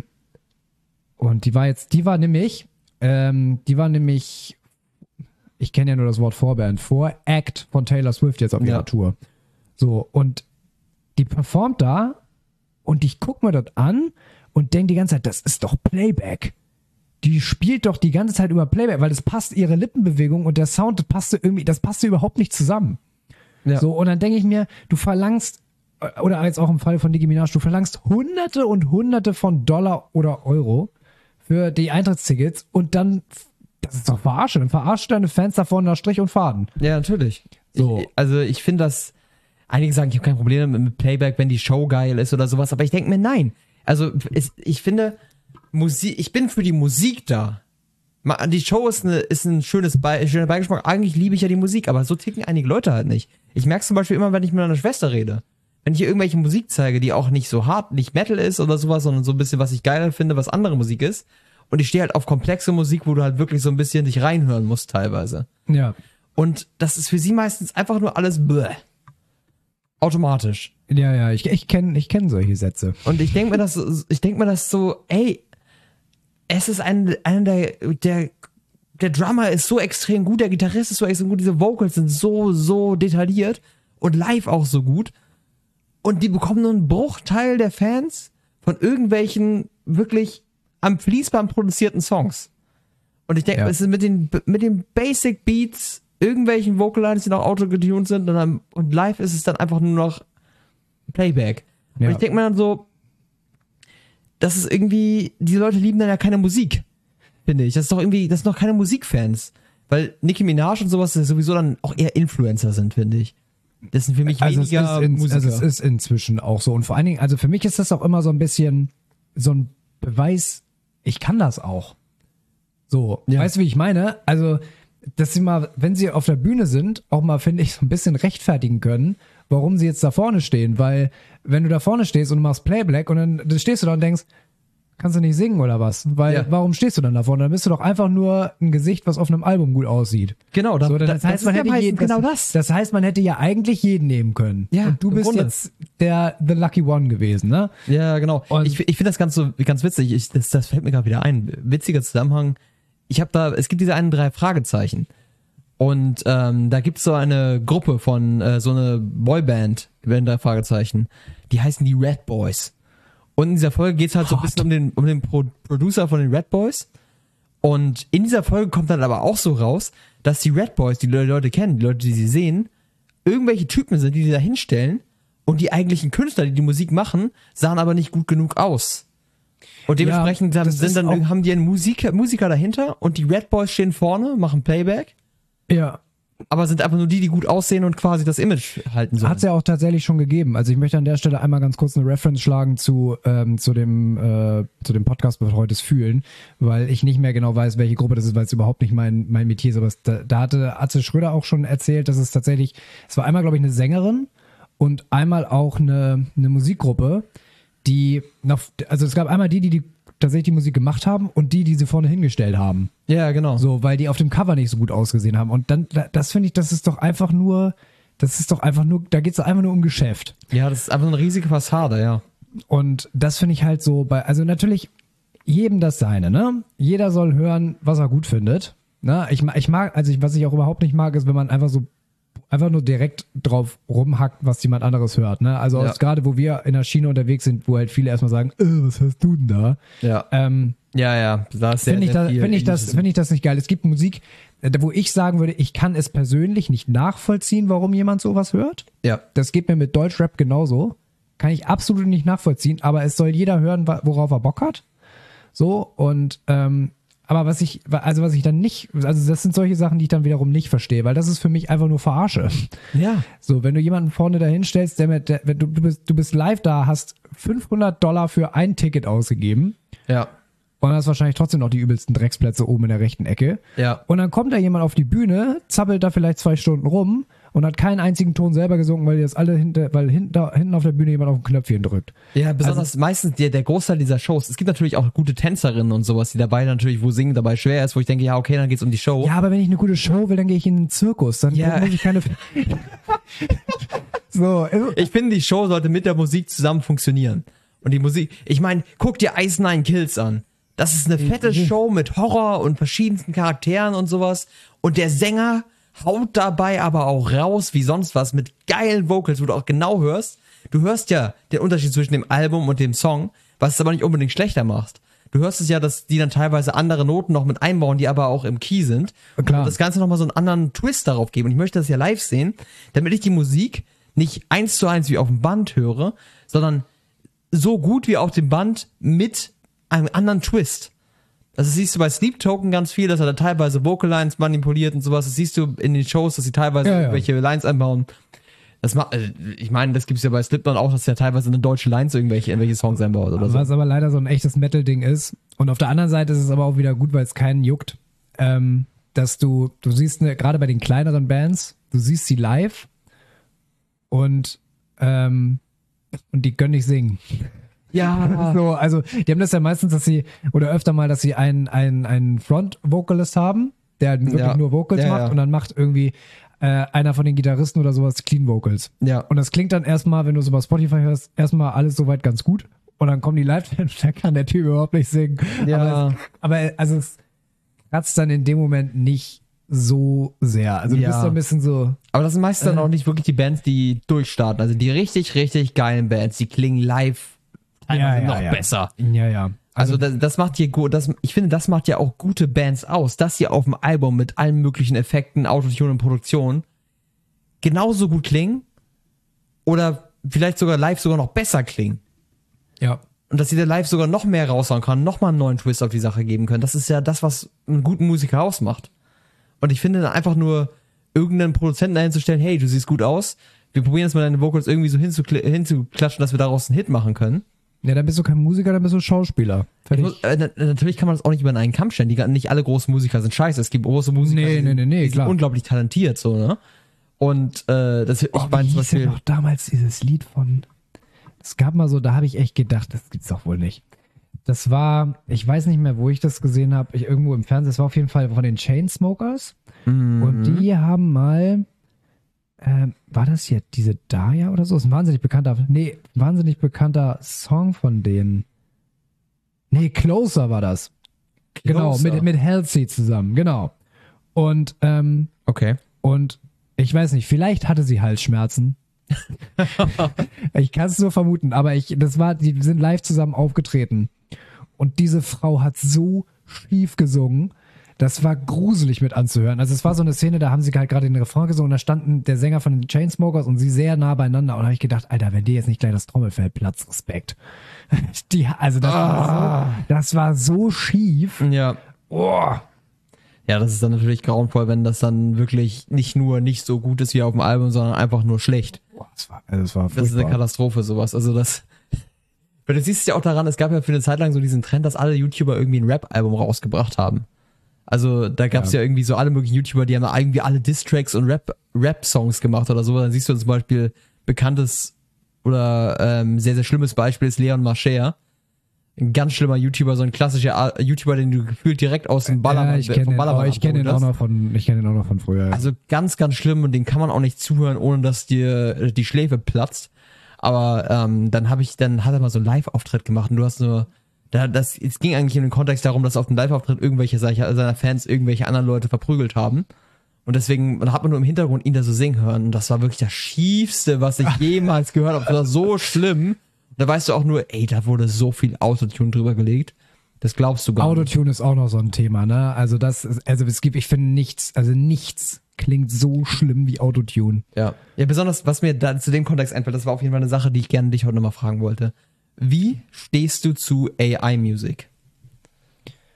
und die war jetzt, die war nämlich, ähm, die war nämlich, ich kenne ja nur das Wort Vorband, Voract von Taylor Swift jetzt auf ihrer Ja. Tour. So, und die performt da und ich guck mir das an und denke die ganze Zeit, das ist doch Playback. Die spielt doch die ganze Zeit über Playback, weil das passt, ihre Lippenbewegung und der Sound, das passte irgendwie, das passte überhaupt nicht zusammen. Ja. So, und dann denke ich mir, du verlangst, oder jetzt auch im Fall von Nicki Minaj, du verlangst Hunderte und Hunderte von Dollar oder Euro für die Eintrittstickets und dann, das ist doch verarsche, dann verarscht deine Fans davon nach Strich und Faden. Ja, natürlich. So. Ich, also ich finde das, einige sagen, ich habe kein Problem mit, mit Playback, wenn die Show geil ist oder sowas, aber ich denke mir, nein. Also es, ich finde, Musik, ich bin für die Musik da. Ma- Die Show ist, eine, ist ein schönes Be schöner Beigeschmack. Eigentlich liebe ich ja die Musik, aber so ticken einige Leute halt nicht. Ich merke zum Beispiel immer, wenn ich mit meiner Schwester rede. Wenn ich ihr irgendwelche Musik zeige, die auch nicht so hart, nicht Metal ist oder sowas, sondern so ein bisschen, was ich geiler finde, was andere Musik ist. Und ich stehe halt auf komplexe Musik, wo du halt wirklich so ein bisschen dich reinhören musst teilweise. Ja. Und das ist für sie meistens einfach nur alles bläh. Automatisch. Ja, ja, ich, ich kenne ich kenn solche Sätze. Und ich denke mir das, so- ich denke mir das so, ey, es ist ein, einer der, der, der Drummer ist so extrem gut, der Gitarrist ist so extrem gut, diese Vocals sind so, so detailliert und live auch so gut. Und die bekommen nur einen Bruchteil der Fans von irgendwelchen wirklich am Fließband produzierten Songs. Und ich denke, Ja. es ist mit den, mit den Basic Beats, irgendwelchen Vocalines, die noch autogetuned sind und, dann, und live ist es dann einfach nur noch Playback. Ja. Und ich denke mir dann so, das ist irgendwie, die Leute lieben dann ja keine Musik, finde ich. Das ist doch irgendwie, das sind doch keine Musikfans. Weil Nicki Minaj und sowas sowieso dann auch eher Influencer sind, finde ich. Das sind für mich Also es, weniger ist in, Musiker. also es ist inzwischen auch so. Und vor allen Dingen, also für mich ist das auch immer so ein bisschen so ein Beweis, ich kann das auch. So, Ja. weißt du, wie ich meine? Also, dass sie mal, wenn sie auf der Bühne sind, auch mal, finde ich, so ein bisschen rechtfertigen können, warum sie jetzt da vorne stehen. Weil, wenn du da vorne stehst und du machst Playback und dann, dann stehst du da und denkst, kannst du nicht singen oder was? Weil, Ja. warum stehst du dann da vorne? Dann bist du doch einfach nur ein Gesicht, was auf einem Album gut aussieht. Genau, da, So, da, das, das heißt, man ist ja hätte meistens jeden, genau das, das. das heißt, man hätte ja eigentlich jeden nehmen können. Ja, und du im bist Grunde. jetzt der The Lucky One gewesen, ne? Ja, genau. Und- ich ich finde das ganz so ganz witzig. Ich, das, das fällt mir gerade wieder ein. Witziger Zusammenhang. Ich habe da, es gibt diese einen drei Fragezeichen. Und ähm, da gibt es so eine Gruppe von, äh, so eine Boyband, über den drei Fragezeichen. Die heißen die Red Boys. Und in dieser Folge geht es halt so ein bisschen um den, um den Pro Producer von den Red Boys. Und in dieser Folge kommt dann aber auch so raus, dass die Red Boys, die Le- Leute kennen, die Leute, die sie sehen, irgendwelche Typen sind, die die da hinstellen. Und die eigentlichen Künstler, die die Musik machen, sahen aber nicht gut genug aus. Und dementsprechend Ja, haben, das sind ist dann, auch- haben die einen Musiker, Musiker dahinter und die Red Boys stehen vorne, machen Playback, Ja. aber sind einfach nur die, die gut aussehen und quasi das Image halten sollen. Hat es ja auch tatsächlich schon gegeben. Also ich möchte an der Stelle einmal ganz kurz eine Reference schlagen zu, ähm, zu dem, äh, zu dem Podcast Betreutes Fühlen, weil ich nicht mehr genau weiß, welche Gruppe das ist, weil es überhaupt nicht mein, mein Metier ist. Aber es, da, da hatte Atze Schröder auch schon erzählt, dass es tatsächlich, es war einmal, glaube ich, eine Sängerin und einmal auch eine, eine Musikgruppe, die noch, also es gab einmal die, die, die tatsächlich die Musik gemacht haben und die, die sie vorne hingestellt haben. Ja, genau. So, weil die auf dem Cover nicht so gut ausgesehen haben. Und dann, da- das finde ich, das ist doch einfach nur, das ist doch einfach nur, da geht es einfach nur um Geschäft. Ja, das ist einfach eine riesige Fassade, ja. Und das finde ich halt so bei, also natürlich jedem das seine, ne? Jeder soll hören, was er gut findet. Ne? Ich, ma- ich mag, also ich, was ich auch überhaupt nicht mag, ist, wenn man einfach so, einfach nur direkt drauf rumhackt, was jemand anderes hört. Ne? Also Ja. aus- gerade wo wir in der Schiene unterwegs sind, wo halt viele erstmal sagen, äh, was hörst du denn da? Ja. Ähm, Ja, ja. Da ist sehr, Finde ich, sehr da, viel find ich, das, Ähnliches. find ich das nicht geil. Es gibt Musik, äh, wo ich sagen würde, ich kann es persönlich nicht nachvollziehen, warum jemand sowas hört. Ja. Das geht mir mit Deutschrap genauso. Kann ich absolut nicht nachvollziehen, aber es soll jeder hören, wa- worauf er Bock hat. So, und ähm, Aber was ich, also was ich dann nicht, also das sind solche Sachen, die ich dann wiederum nicht verstehe, weil das ist für mich einfach nur Verarsche. Ja. So, wenn du jemanden vorne dahin stellst, der mit, der, wenn du, du bist, du bist live da, hast fünfhundert Dollar für ein Ticket ausgegeben. Ja. Und hast wahrscheinlich trotzdem noch die übelsten Drecksplätze oben in der rechten Ecke. Ja. Und dann kommt da jemand auf die Bühne, zappelt da vielleicht zwei Stunden rum und hat keinen einzigen Ton selber gesungen, weil jetzt alle hinter, weil hinter, hinten auf der Bühne jemand auf ein Knöpfchen drückt. Ja, besonders also, meistens der, der Großteil dieser Shows. Es gibt natürlich auch gute Tänzerinnen und sowas, die dabei natürlich, wo Singen dabei schwer ist, wo ich denke, ja, okay, dann geht's um die Show. Ja, aber wenn ich eine gute Show will, dann gehe ich in den Zirkus. Dann ja. muss ich keine. so. Ich finde, die Show sollte mit der Musik zusammen funktionieren. Und die Musik, ich meine, guck dir Ice Nine Kills an. Das ist eine fette Show mit Horror und verschiedensten Charakteren und sowas. Und der Sänger haut dabei aber auch raus wie sonst was mit geilen Vocals, wo du auch genau hörst. Du hörst ja den Unterschied zwischen dem Album und dem Song, was es aber nicht unbedingt schlechter macht. Du hörst es ja, dass die dann teilweise andere Noten noch mit einbauen, die aber auch im Key sind. Klar. Und das Ganze nochmal so einen anderen Twist darauf geben. Und ich möchte das ja live sehen, damit ich die Musik nicht eins zu eins wie auf dem Band höre, sondern so gut wie auf dem Band mit einem anderen Twist. Also das siehst du bei Sleep Token ganz viel, dass er da teilweise Vocal Lines manipuliert und sowas. Das siehst du in den Shows, dass sie teilweise ja, ja. irgendwelche Lines einbauen. Das macht, also ich meine, das gibt's ja bei Slipknot auch, dass er teilweise eine deutsche Lines irgendwelche, irgendwelche Songs einbaut oder so. Was aber leider so ein echtes Metal-Ding ist. Und auf der anderen Seite ist es aber auch wieder gut, weil es keinen juckt, ähm, dass du, du siehst ne, gerade bei den kleineren Bands, du siehst sie live und, ähm, und die können nicht singen. Ja. So, also die haben das ja meistens, dass sie, oder öfter mal, dass sie einen, einen, einen Front-Vocalist haben, der halt wirklich ja. nur Vocals ja, macht ja. und dann macht irgendwie äh, einer von den Gitarristen oder sowas Clean Vocals. Ja. Und das klingt dann erstmal, wenn du so bei Spotify hörst, erstmal alles soweit ganz gut. Und dann kommen die Live-Fans, da kann der Typ überhaupt nicht singen. Ja. Aber, es, aber also es kratzt dann in dem Moment nicht so sehr. Also du Ja. bist so ein bisschen so. Aber das sind meistens dann auch nicht wirklich die Bands, die durchstarten. Also die richtig, richtig geilen Bands, die klingen live Ja, ja, noch ja. besser. Ja, ja. Also das, das macht hier gut, das, ich finde, das macht ja auch gute Bands aus, dass sie auf dem Album mit allen möglichen Effekten, Autotune und Produktion genauso gut klingen oder vielleicht sogar live sogar noch besser klingen. Ja. Und dass sie da live sogar noch mehr raushauen kann, noch mal einen neuen Twist auf die Sache geben können. Das ist ja das, was einen guten Musiker ausmacht. Und ich finde, einfach nur irgendeinen Produzenten dahin zu stellen, hey, du siehst gut aus, wir probieren jetzt mal deine Vocals irgendwie so hinzukl- hinzuklatschen, dass wir daraus einen Hit machen können. Ja, dann bist du kein Musiker, dann bist du Schauspieler. Fertig. Muss, äh, natürlich kann man das auch nicht über einen Kamm stellen. Die, nicht alle großen Musiker sind scheiße. Es gibt große Musiker, Nee, die, nee, nee, nee, die sind klar. unglaublich talentiert, so, ne? Und äh, das, ich Oh, meine wie zum hieß denn Beispiel, doch damals dieses Lied von. Es gab mal so, da habe ich echt gedacht, das gibt's doch wohl nicht. Das war, ich weiß nicht mehr, wo ich das gesehen habe, ich irgendwo im Fernsehen, das war auf jeden Fall von den Chainsmokers. Mhm. Und die haben mal, äh, war das hier diese Daya oder so? Das ist ein wahnsinnig bekannter, nee, wahnsinnig bekannter Song von denen. Nee, Closer war das. Genau, Closer. mit, mit Halsey zusammen, genau. Und, ähm, okay. und ich weiß nicht, vielleicht hatte sie Halsschmerzen. Ich kann es nur vermuten, aber ich, das war, die sind live zusammen aufgetreten. Und diese Frau hat so schief gesungen, das war gruselig mit anzuhören. Also es war so eine Szene, da haben sie halt gerade den Refrain gesungen und da standen der Sänger von den Chainsmokers und sie sehr nah beieinander. Und da habe ich gedacht, Alter, wenn dir jetzt nicht gleich das Trommelfell platzt, Respekt. Die, also das, Ah. war so, das war so schief. Ja. Oh. Ja, das ist dann natürlich grauenvoll, wenn das dann wirklich nicht nur nicht so gut ist wie auf dem Album, sondern einfach nur schlecht. Boah, das war, also das war Das ist eine furchtbar. Katastrophe, sowas. Also das. Weil du siehst es ja auch daran, es gab ja für eine Zeit lang so diesen Trend, dass alle YouTuber irgendwie ein Rap-Album rausgebracht haben. Also da gab es ja. Ja. ja irgendwie so alle möglichen YouTuber, die haben da irgendwie alle Diss-Tracks und Rap, Rap-Songs gemacht oder so. Dann siehst du zum Beispiel bekanntes oder ähm, sehr, sehr schlimmes Beispiel ist Leon Mascher. Ein ganz schlimmer YouTuber, so ein klassischer A- YouTuber, den du gefühlt direkt aus dem Ballermann Ja, ich kenne vom den, auch, Ballermann ich kenn den auch abgeholt noch von, ich kenne den auch noch von früher. hast. Also ganz, ganz schlimm und den kann man auch nicht zuhören, ohne dass dir die Schläfe platzt. Aber ähm, dann habe ich, dann hat er mal so einen Live-Auftritt gemacht und du hast nur, da, das, es ging eigentlich in den Kontext darum, dass auf dem Live-Auftritt irgendwelche seiner Fans irgendwelche anderen Leute verprügelt haben. Und deswegen hat man nur im Hintergrund ihn da so singen hören. Und das war wirklich das Schiefste, was ich jemals gehört habe. Das war so schlimm. Da weißt du auch nur, ey, da wurde so viel Autotune drüber gelegt. Das glaubst du gar nicht. Autotune ist auch noch so ein Thema, ne? Also das ist, also es gibt, ich finde nichts, also nichts klingt so schlimm wie Autotune. Ja. Ja, besonders, was mir da zu dem Kontext einfällt, das war auf jeden Fall eine Sache, die ich gerne dich heute nochmal fragen wollte. Wie stehst du zu A I-Music?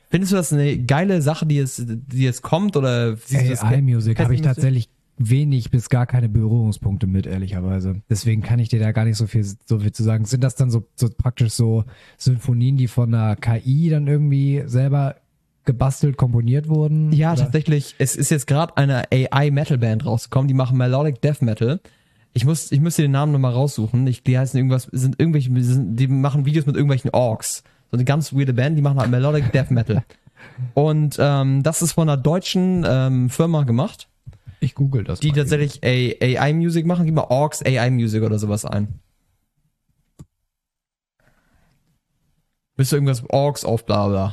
Findest du das eine geile Sache, die jetzt, die jetzt kommt? Oder siehst du das A I-Music habe ich pessimistisch? tatsächlich wenig bis gar keine Berührungspunkte mit, ehrlicherweise. Deswegen kann ich dir da gar nicht so viel, so viel zu sagen. Sind das dann so, so praktisch so Sinfonien, die von einer K I dann irgendwie selber gebastelt, komponiert wurden? Ja, oder? tatsächlich. Es ist jetzt gerade eine A I-Metal-Band rausgekommen, die machen Melodic Death Metal. Ich muss, ich müsste den Namen nochmal raussuchen. Ich, die heißen irgendwas, sind irgendwelche, sind, die machen Videos mit irgendwelchen Orks. So eine ganz weirde Band, die machen halt Melodic Death Metal. Und ähm, das ist von einer deutschen ähm, Firma gemacht, Ich google das die mal tatsächlich A- AI-Music machen. Gib mal Orks A I-Music oder sowas ein. Bist du irgendwas Orks auf bla bla.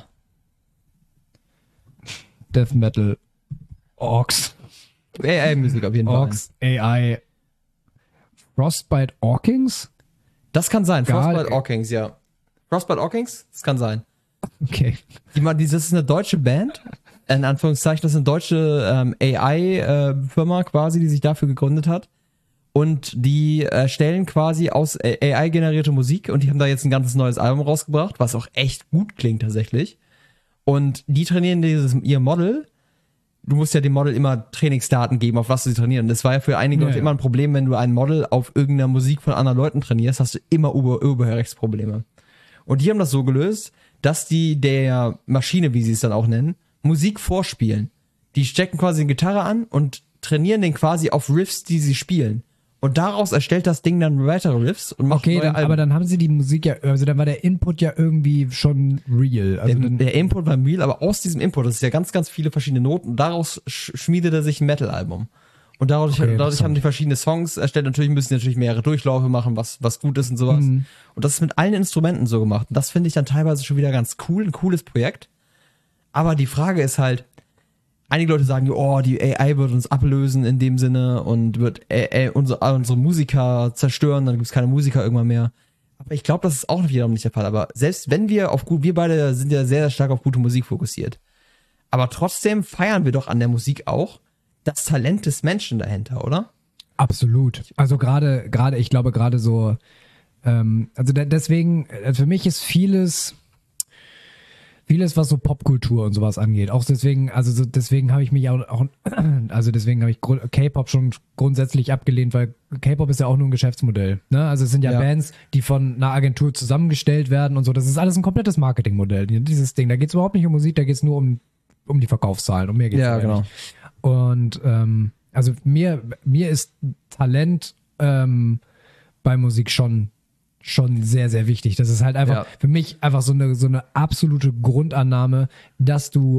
eben. Death Metal Orks. A I-Music auf jeden Fall. Orks A I Frostbite Orkings? Das kann sein. Gar- Frostbite Orkings, ja. Frostbite Orkings? Das kann sein. Okay. Die, mal- die, das ist eine deutsche Band. In Anführungszeichen, das ist eine deutsche ähm, A I-Firma quasi, die sich dafür gegründet hat. Und die erstellen quasi aus A I generierte Musik und die haben da jetzt ein ganzes neues Album rausgebracht, was auch echt gut klingt tatsächlich. Und die trainieren dieses, ihr Model. Du musst ja dem Model immer Trainingsdaten geben, auf was sie trainieren. Das war ja für einige Ja, Leute ja. immer ein Problem, wenn du ein Model auf irgendeiner Musik von anderen Leuten trainierst, hast du immer Ur- Urheberrechtsprobleme. Und die haben das so gelöst, dass die der Maschine, wie sie es dann auch nennen, Musik vorspielen. Die stecken quasi eine Gitarre an und trainieren den quasi auf Riffs, die sie spielen. Und daraus erstellt das Ding dann weitere Riffs und macht Okay, neue dann, Alben. aber dann haben sie die Musik ja, also dann war der Input ja irgendwie schon real. Also der, dann, der Input war real, aber aus diesem Input, das ist ja ganz, ganz viele verschiedene Noten, und daraus sch- schmiedet er sich ein Metal-Album. Und dadurch, Okay, dadurch interessant. haben die verschiedene Songs erstellt. Natürlich müssen die natürlich mehrere Durchläufe machen, was, was gut ist und sowas. Mhm. Und das ist mit allen Instrumenten so gemacht. Und das finde ich dann teilweise schon wieder ganz cool, ein cooles Projekt. Aber die Frage ist halt, einige Leute sagen, oh, die A I wird uns ablösen in dem Sinne und wird A I unsere, unsere Musiker zerstören, dann gibt es keine Musiker irgendwann mehr. Aber ich glaube, das ist auch wiederum nicht der Fall. Aber selbst wenn wir auf gut, wir beide sind ja sehr, sehr stark auf gute Musik fokussiert. Aber trotzdem feiern wir doch an der Musik auch das Talent des Menschen dahinter, oder? absolut. Also gerade, gerade, ich glaube gerade so, ähm, also de- deswegen, äh, für mich ist vieles, vieles, was so Popkultur und sowas angeht. Auch deswegen, also so, deswegen habe ich mich auch, auch also deswegen habe ich Grund- K-Pop schon grundsätzlich abgelehnt, weil K-Pop ist ja auch nur ein Geschäftsmodell. Ne? Also es sind ja, Ja. Bands, die von einer Agentur zusammengestellt werden und so. Das ist alles ein komplettes Marketingmodell. Dieses Ding, da geht es überhaupt nicht um Musik, da geht es nur um, um die Verkaufszahlen. Um mehr geht's Ja, dabei genau. nicht. Und ähm, also mir, mir ist Talent ähm, bei Musik schon schon sehr, sehr wichtig. Das ist halt einfach Ja. für mich einfach so eine, so eine absolute Grundannahme, dass du,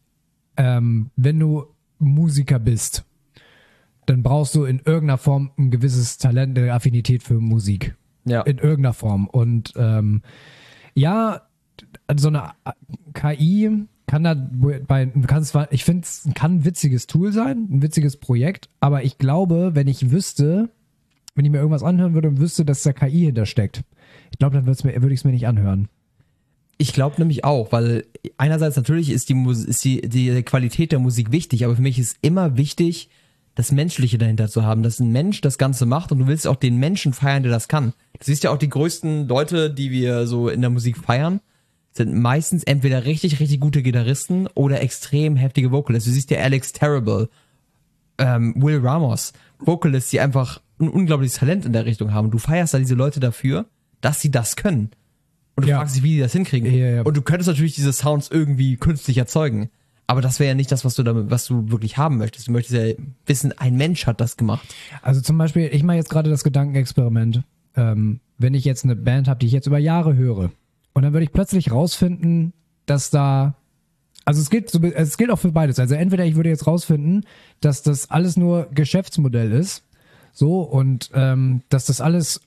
ähm, wenn du Musiker bist, dann brauchst du in irgendeiner Form ein gewisses Talent, eine Affinität für Musik. Ja. In irgendeiner Form. Und ähm, ja, so eine K I kann da bei, kann zwar, ich finde, es kann ein witziges Tool sein, ein witziges Projekt, aber ich glaube, wenn ich wüsste, wenn ich mir irgendwas anhören würde und wüsste, dass da K I hintersteckt, ich glaube, dann würd's mir, würde ich es mir nicht anhören. Ich glaube nämlich auch, weil einerseits natürlich ist die, Mus- ist die, die Qualität der Musik wichtig, aber für mich ist immer wichtig, das Menschliche dahinter zu haben, dass ein Mensch das Ganze macht und du willst auch den Menschen feiern, der das kann. Du siehst ja auch die größten Leute, die wir so in der Musik feiern, sind meistens entweder richtig, richtig gute Gitarristen oder extrem heftige Vocalists. Du siehst ja Alex Terrible, ähm, Will Ramos, Vocalists, die einfach ein unglaubliches Talent in der Richtung haben. Du feierst da diese Leute dafür, dass sie das können. Und du Ja. fragst dich, wie die das hinkriegen. Ja, ja. Und du könntest natürlich diese Sounds irgendwie künstlich erzeugen. Aber das wäre ja nicht das, was du damit, was du wirklich haben möchtest. Du möchtest ja wissen, ein Mensch hat das gemacht. Also zum Beispiel, ich mache jetzt gerade das Gedankenexperiment, ähm, wenn ich jetzt eine Band habe, die ich jetzt über Jahre höre, und dann würde ich plötzlich rausfinden, dass da, also es gilt, so- es gilt auch für beides. Also entweder ich würde jetzt rausfinden, dass das alles nur Geschäftsmodell ist, so, und ähm, dass das alles,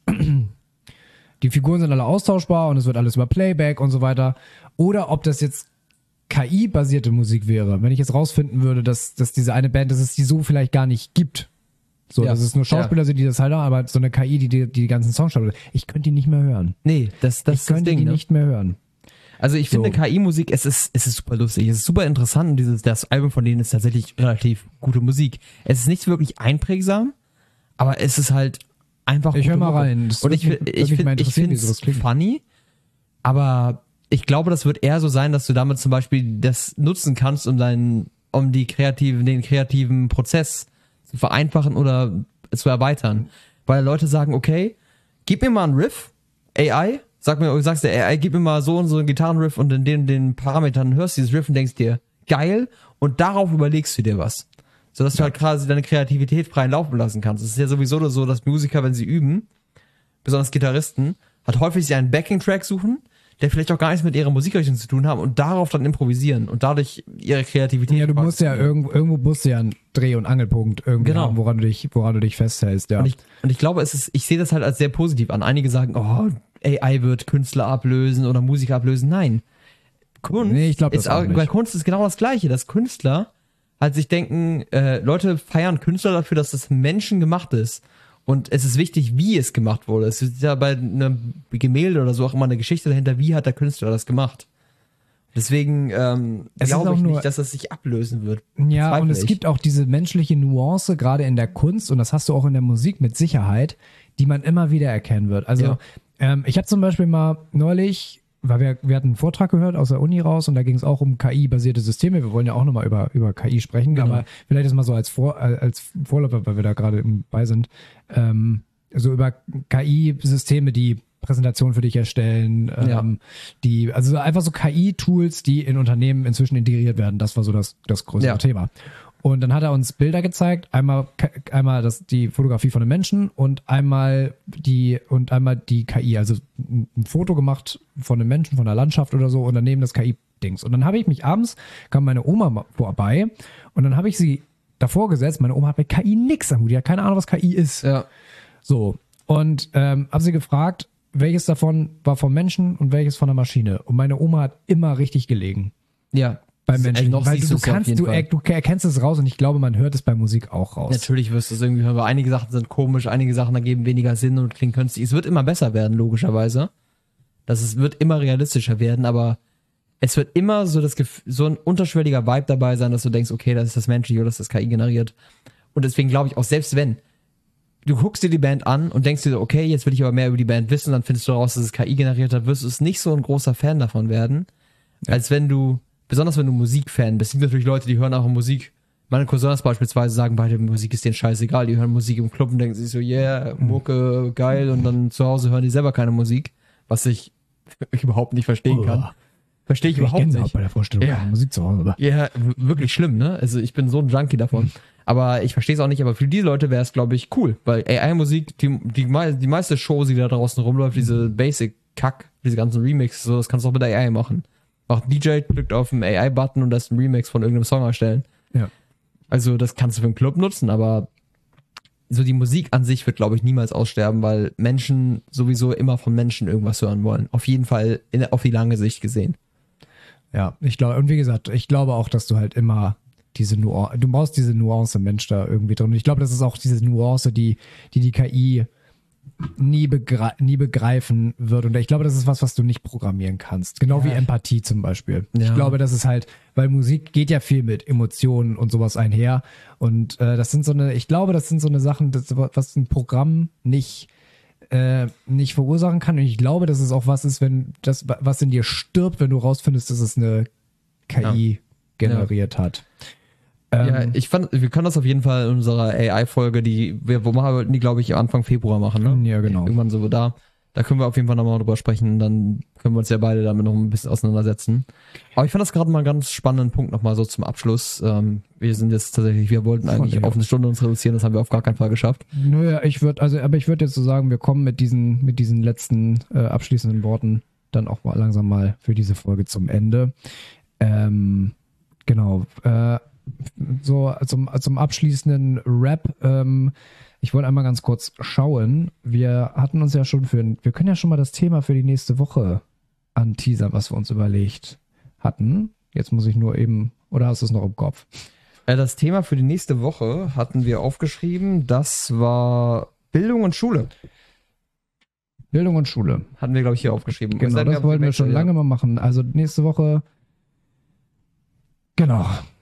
die Figuren sind alle austauschbar und es wird alles über Playback und so weiter, oder ob das jetzt K I-basierte Musik wäre, wenn ich jetzt rausfinden würde, dass, dass diese eine Band, dass es die so vielleicht gar nicht gibt. So, Ja. dass es nur Schauspieler sind, die das halt haben, aber so eine K I, die die, die ganzen Songs schreibt. Ich könnte die nicht mehr hören. Nee, das, das Ich ist das könnte Ding, die ne? nicht mehr hören. Also ich finde So. K I-Musik, es ist, es ist super lustig, es ist super interessant und dieses, das Album von denen ist tatsächlich relativ gute Musik. Es ist nicht wirklich einprägsam, aber es ist halt einfach Ich hör gute mal Mucke. rein. Das Und würde ich, mich- find- würde ich, mich mal find- ich interessieren, finde wie sowas es klingt. funny, aber ich glaube, das wird eher so sein, dass du damit zum Beispiel das nutzen kannst, um deinen, um die kreativen, den kreativen Prozess zu vereinfachen oder zu erweitern. Weil Leute sagen, okay, gib mir mal einen Riff, A I, sag mir, sagst der A I, gib mir mal so und so einen Gitarrenriff und in den, den Parametern hörst du dieses Riff und denkst dir, geil, und darauf überlegst du dir was. Sodass ja. du halt quasi deine Kreativität freien Laufen lassen kannst. Es ist ja sowieso so, dass Musiker, wenn sie üben, besonders Gitarristen, halt häufig sie einen Backing-Track suchen, der vielleicht auch gar nichts mit ihrer Musikrichtung zu tun haben und darauf dann improvisieren und dadurch ihre Kreativität. Ja, du musst ja irgendwo, irgendwo musst du ja einen Dreh- und Angelpunkt irgendwie genau. haben, woran du dich, woran du dich festhältst, ja. Und ich, und ich glaube, es ist, ich sehe das halt als sehr positiv an. Einige sagen, oh, A I wird Künstler ablösen oder Musiker ablösen. Nein. Kunst nee, ich glaub, das ist auch, bei Kunst ist genau das Gleiche, dass Künstler halt sich denken, äh, Leute feiern Künstler dafür, dass das menschengemacht ist. Und es ist wichtig, wie es gemacht wurde. Es ist ja bei einem Gemälde oder so auch immer eine Geschichte dahinter, wie hat der Künstler das gemacht. Deswegen ähm, glaube ich nur, nicht, dass das sich ablösen wird. Ja, und es gibt auch diese menschliche Nuance, gerade in der Kunst, und das hast du auch in der Musik mit Sicherheit, die man immer wieder erkennen wird. Also ja. ähm, ich habe zum Beispiel mal neulich, weil wir, wir hatten einen Vortrag gehört aus der Uni raus und da ging es auch um K I-basierte Systeme. Wir wollen ja auch nochmal über, über K I sprechen, genau. aber vielleicht ist mal so als, Vor, als Vorläufer, weil wir da gerade bei sind, ähm, so über K I-Systeme, die Präsentationen für dich erstellen, ähm, ja. die, also einfach so K I-Tools, die in Unternehmen inzwischen integriert werden. Das war so das, das größere ja. Thema. Und dann hat er uns Bilder gezeigt, einmal, einmal das, die Fotografie von einem Menschen und einmal die, und einmal die K I, also ein Foto gemacht von einem Menschen, von einer Landschaft oder so und daneben das K I-Dings. Und dann habe ich mich abends, kam meine Oma vorbei und dann habe ich sie davor gesetzt, meine Oma hat mit K I nix am Hut, die hat keine Ahnung, was K I ist. Ja. So. Und ähm, habe sie gefragt, welches davon war vom Menschen und welches von der Maschine. Und meine Oma hat immer richtig gelegen. Ja. Beim Menschen. Noch weil du, du kannst, du, er, du erkennst es raus und ich glaube, man hört es bei Musik auch raus. Natürlich wirst du es irgendwie hören, weil einige Sachen sind komisch, einige Sachen ergeben weniger Sinn und klingen künstlich. Es wird immer besser werden, logischerweise. Das ist, wird immer realistischer werden, aber es wird immer so das Gefühl, so ein unterschwelliger Vibe dabei sein, dass du denkst, okay, das ist das menschliche oder das ist das K I generiert. Und deswegen glaube ich auch, selbst wenn du guckst dir die Band an und denkst dir so, okay, jetzt will ich aber mehr über die Band wissen, dann findest du raus, dass es K I generiert hat, wirst du es nicht so ein großer Fan davon werden, ja. als wenn du, besonders wenn du Musikfan bist. Es gibt natürlich Leute, die hören auch Musik. Meine Cousins beispielsweise sagen beide, Musik ist denen scheißegal. Die hören Musik im Club und denken sich so, yeah, Mucke, geil. Und dann zu Hause hören die selber keine Musik, was ich überhaupt nicht verstehen oh. kann. Verstehe ich, ich überhaupt nicht. Bei der Vorstellung ja. Musik zu Hause. Ja, wirklich schlimm, ne? Also ich bin so ein Junkie davon. Aber ich verstehe es auch nicht, aber für diese Leute wäre es, glaube ich, cool. Weil A I-Musik, die, die, die meiste Show, die da draußen rumläuft, diese Basic-Kack, diese ganzen Remixes, so, das kannst du auch mit A I machen. Auch D J drückt auf den A I-Button und lässt einen Remix von irgendeinem Song erstellen. Ja. Also das kannst du für einen Club nutzen, aber so die Musik an sich wird, glaube ich, niemals aussterben, weil Menschen sowieso immer von Menschen irgendwas hören wollen. Auf jeden Fall in, auf die lange Sicht gesehen. Ja, ich glaube, und wie gesagt, ich glaube auch, dass du halt immer diese Nuance, du brauchst diese Nuance Mensch da irgendwie drin. Und ich glaube, das ist auch diese Nuance, die die, die K I nie, begre- nie begreifen wird. Und ich glaube, das ist was, was du nicht programmieren kannst. Genau ja. wie Empathie zum Beispiel. Ja. Ich glaube, das ist halt, weil Musik geht ja viel mit Emotionen und sowas einher. Und äh, das sind so eine, ich glaube, das sind so eine Sachen, das, was ein Programm nicht äh, nicht verursachen kann. Und ich glaube, dass es auch was ist, wenn das, was in dir stirbt, wenn du rausfindest, dass es eine K I ja. generiert ja. hat. Ja, ich fand, wir können das auf jeden Fall in unserer A I-Folge, die wir, wo wir wollten die, glaube ich, Anfang Februar machen, ne? Ja, genau. Irgendwann so da. Da können wir auf jeden Fall nochmal drüber sprechen, dann können wir uns ja beide damit noch ein bisschen auseinandersetzen. Aber ich fand das gerade mal einen ganz spannenden Punkt nochmal so zum Abschluss. Ähm, wir sind jetzt tatsächlich, wir wollten eigentlich ja. auf eine Stunde uns reduzieren, das haben wir auf gar keinen Fall geschafft. Nö, ich würde, also, aber ich würde jetzt so sagen, wir kommen mit diesen, mit diesen letzten äh, abschließenden Worten dann auch mal langsam mal für diese Folge zum Ende. Ähm, genau, äh, so zum, zum abschließenden Rap, ähm, ich wollte einmal ganz kurz schauen, wir hatten uns ja schon für, wir können ja schon mal das Thema für die nächste Woche anteasern, was wir uns überlegt hatten. Jetzt muss ich nur eben, oder hast du es noch im Kopf? Das Thema für die nächste Woche hatten wir aufgeschrieben, das war Bildung und Schule. Bildung und Schule. Hatten wir, glaube ich, hier aufgeschrieben. Genau, das, das wollten wir schon ja. lange mal machen. Also nächste Woche, genau,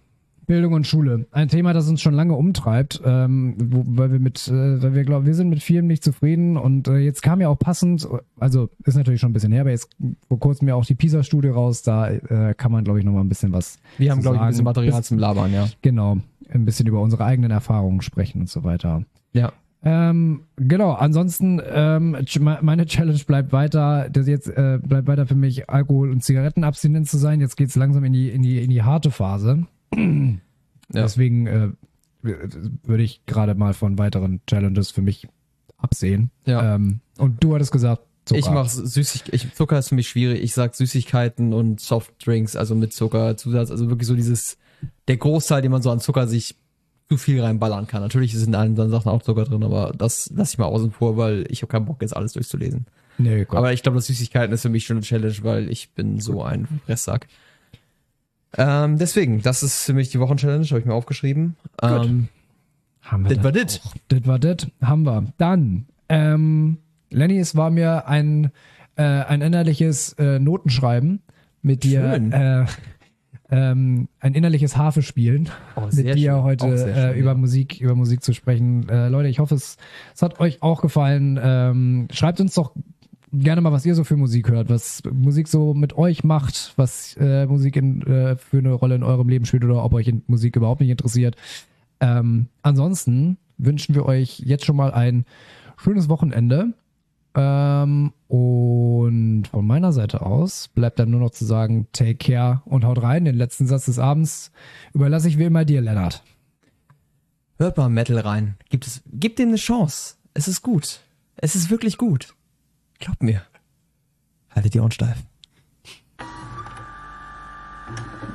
Bildung und Schule. Ein Thema, das uns schon lange umtreibt, ähm, wo, weil wir mit, äh, weil wir glauben, wir sind mit vielem nicht zufrieden und äh, jetzt kam ja auch passend, also ist natürlich schon ein bisschen her, aber jetzt vor kurzem ja auch die PISA-Studie raus, da äh, kann man, glaube ich, nochmal ein bisschen was Wir haben, zu glaube ich, ein sagen. bisschen Material Bis- zum Labern, ja. Genau, ein bisschen über unsere eigenen Erfahrungen sprechen und so weiter. Ja. Ähm, genau, ansonsten, ähm, ch- meine Challenge bleibt weiter, das jetzt äh, bleibt weiter für mich, Alkohol- und Zigarettenabstinenz zu sein. Jetzt geht's langsam in die, in die, in die harte Phase. Ja. Deswegen äh, würde ich gerade mal von weiteren Challenges für mich absehen. Ja. Ähm, und du hattest gesagt, Zucker. Ich mache Süßig, ich, Zucker ist für mich schwierig. Ich sag Süßigkeiten und Softdrinks, also mit Zuckerzusatz, also wirklich so dieses, der Großteil, den man so an Zucker sich zu viel reinballern kann. Natürlich sind in allen Sachen auch Zucker drin, aber das lasse ich mal außen vor, weil ich habe keinen Bock, jetzt alles durchzulesen. Nee, Gott. Aber ich glaube, das Süßigkeiten ist für mich schon eine Challenge, weil ich bin so ein Fresssack. Ähm, deswegen, das ist für mich die Wochenchallenge, habe ich mir aufgeschrieben. Ähm, Haben wir das war das das. auch. Das war das, haben wir. Dann, ähm, Lenny, es war mir ein, äh, ein innerliches äh, Notenschreiben mit dir, Schön. äh, ähm, ein innerliches Harfespielen Oh, mit sehr dir schön. heute Auch sehr äh, schön, über ja. Musik, über Musik zu sprechen. Äh, Leute, ich hoffe, es, es hat euch auch gefallen. Ähm, schreibt uns doch gerne mal, was ihr so für Musik hört, was Musik so mit euch macht, was äh, Musik in, äh, für eine Rolle in eurem Leben spielt oder ob euch in Musik überhaupt nicht interessiert. Ähm, ansonsten wünschen wir euch jetzt schon mal ein schönes Wochenende. Ähm, und von meiner Seite aus bleibt dann nur noch zu sagen, take care und haut rein. Den letzten Satz des Abends überlasse ich wie immer dir, Lennart. Hört mal Metal rein. Gibt es, gebt dem eine Chance. Es ist gut. Es ist wirklich gut. Glaubt mir. Haltet die Ohren steif.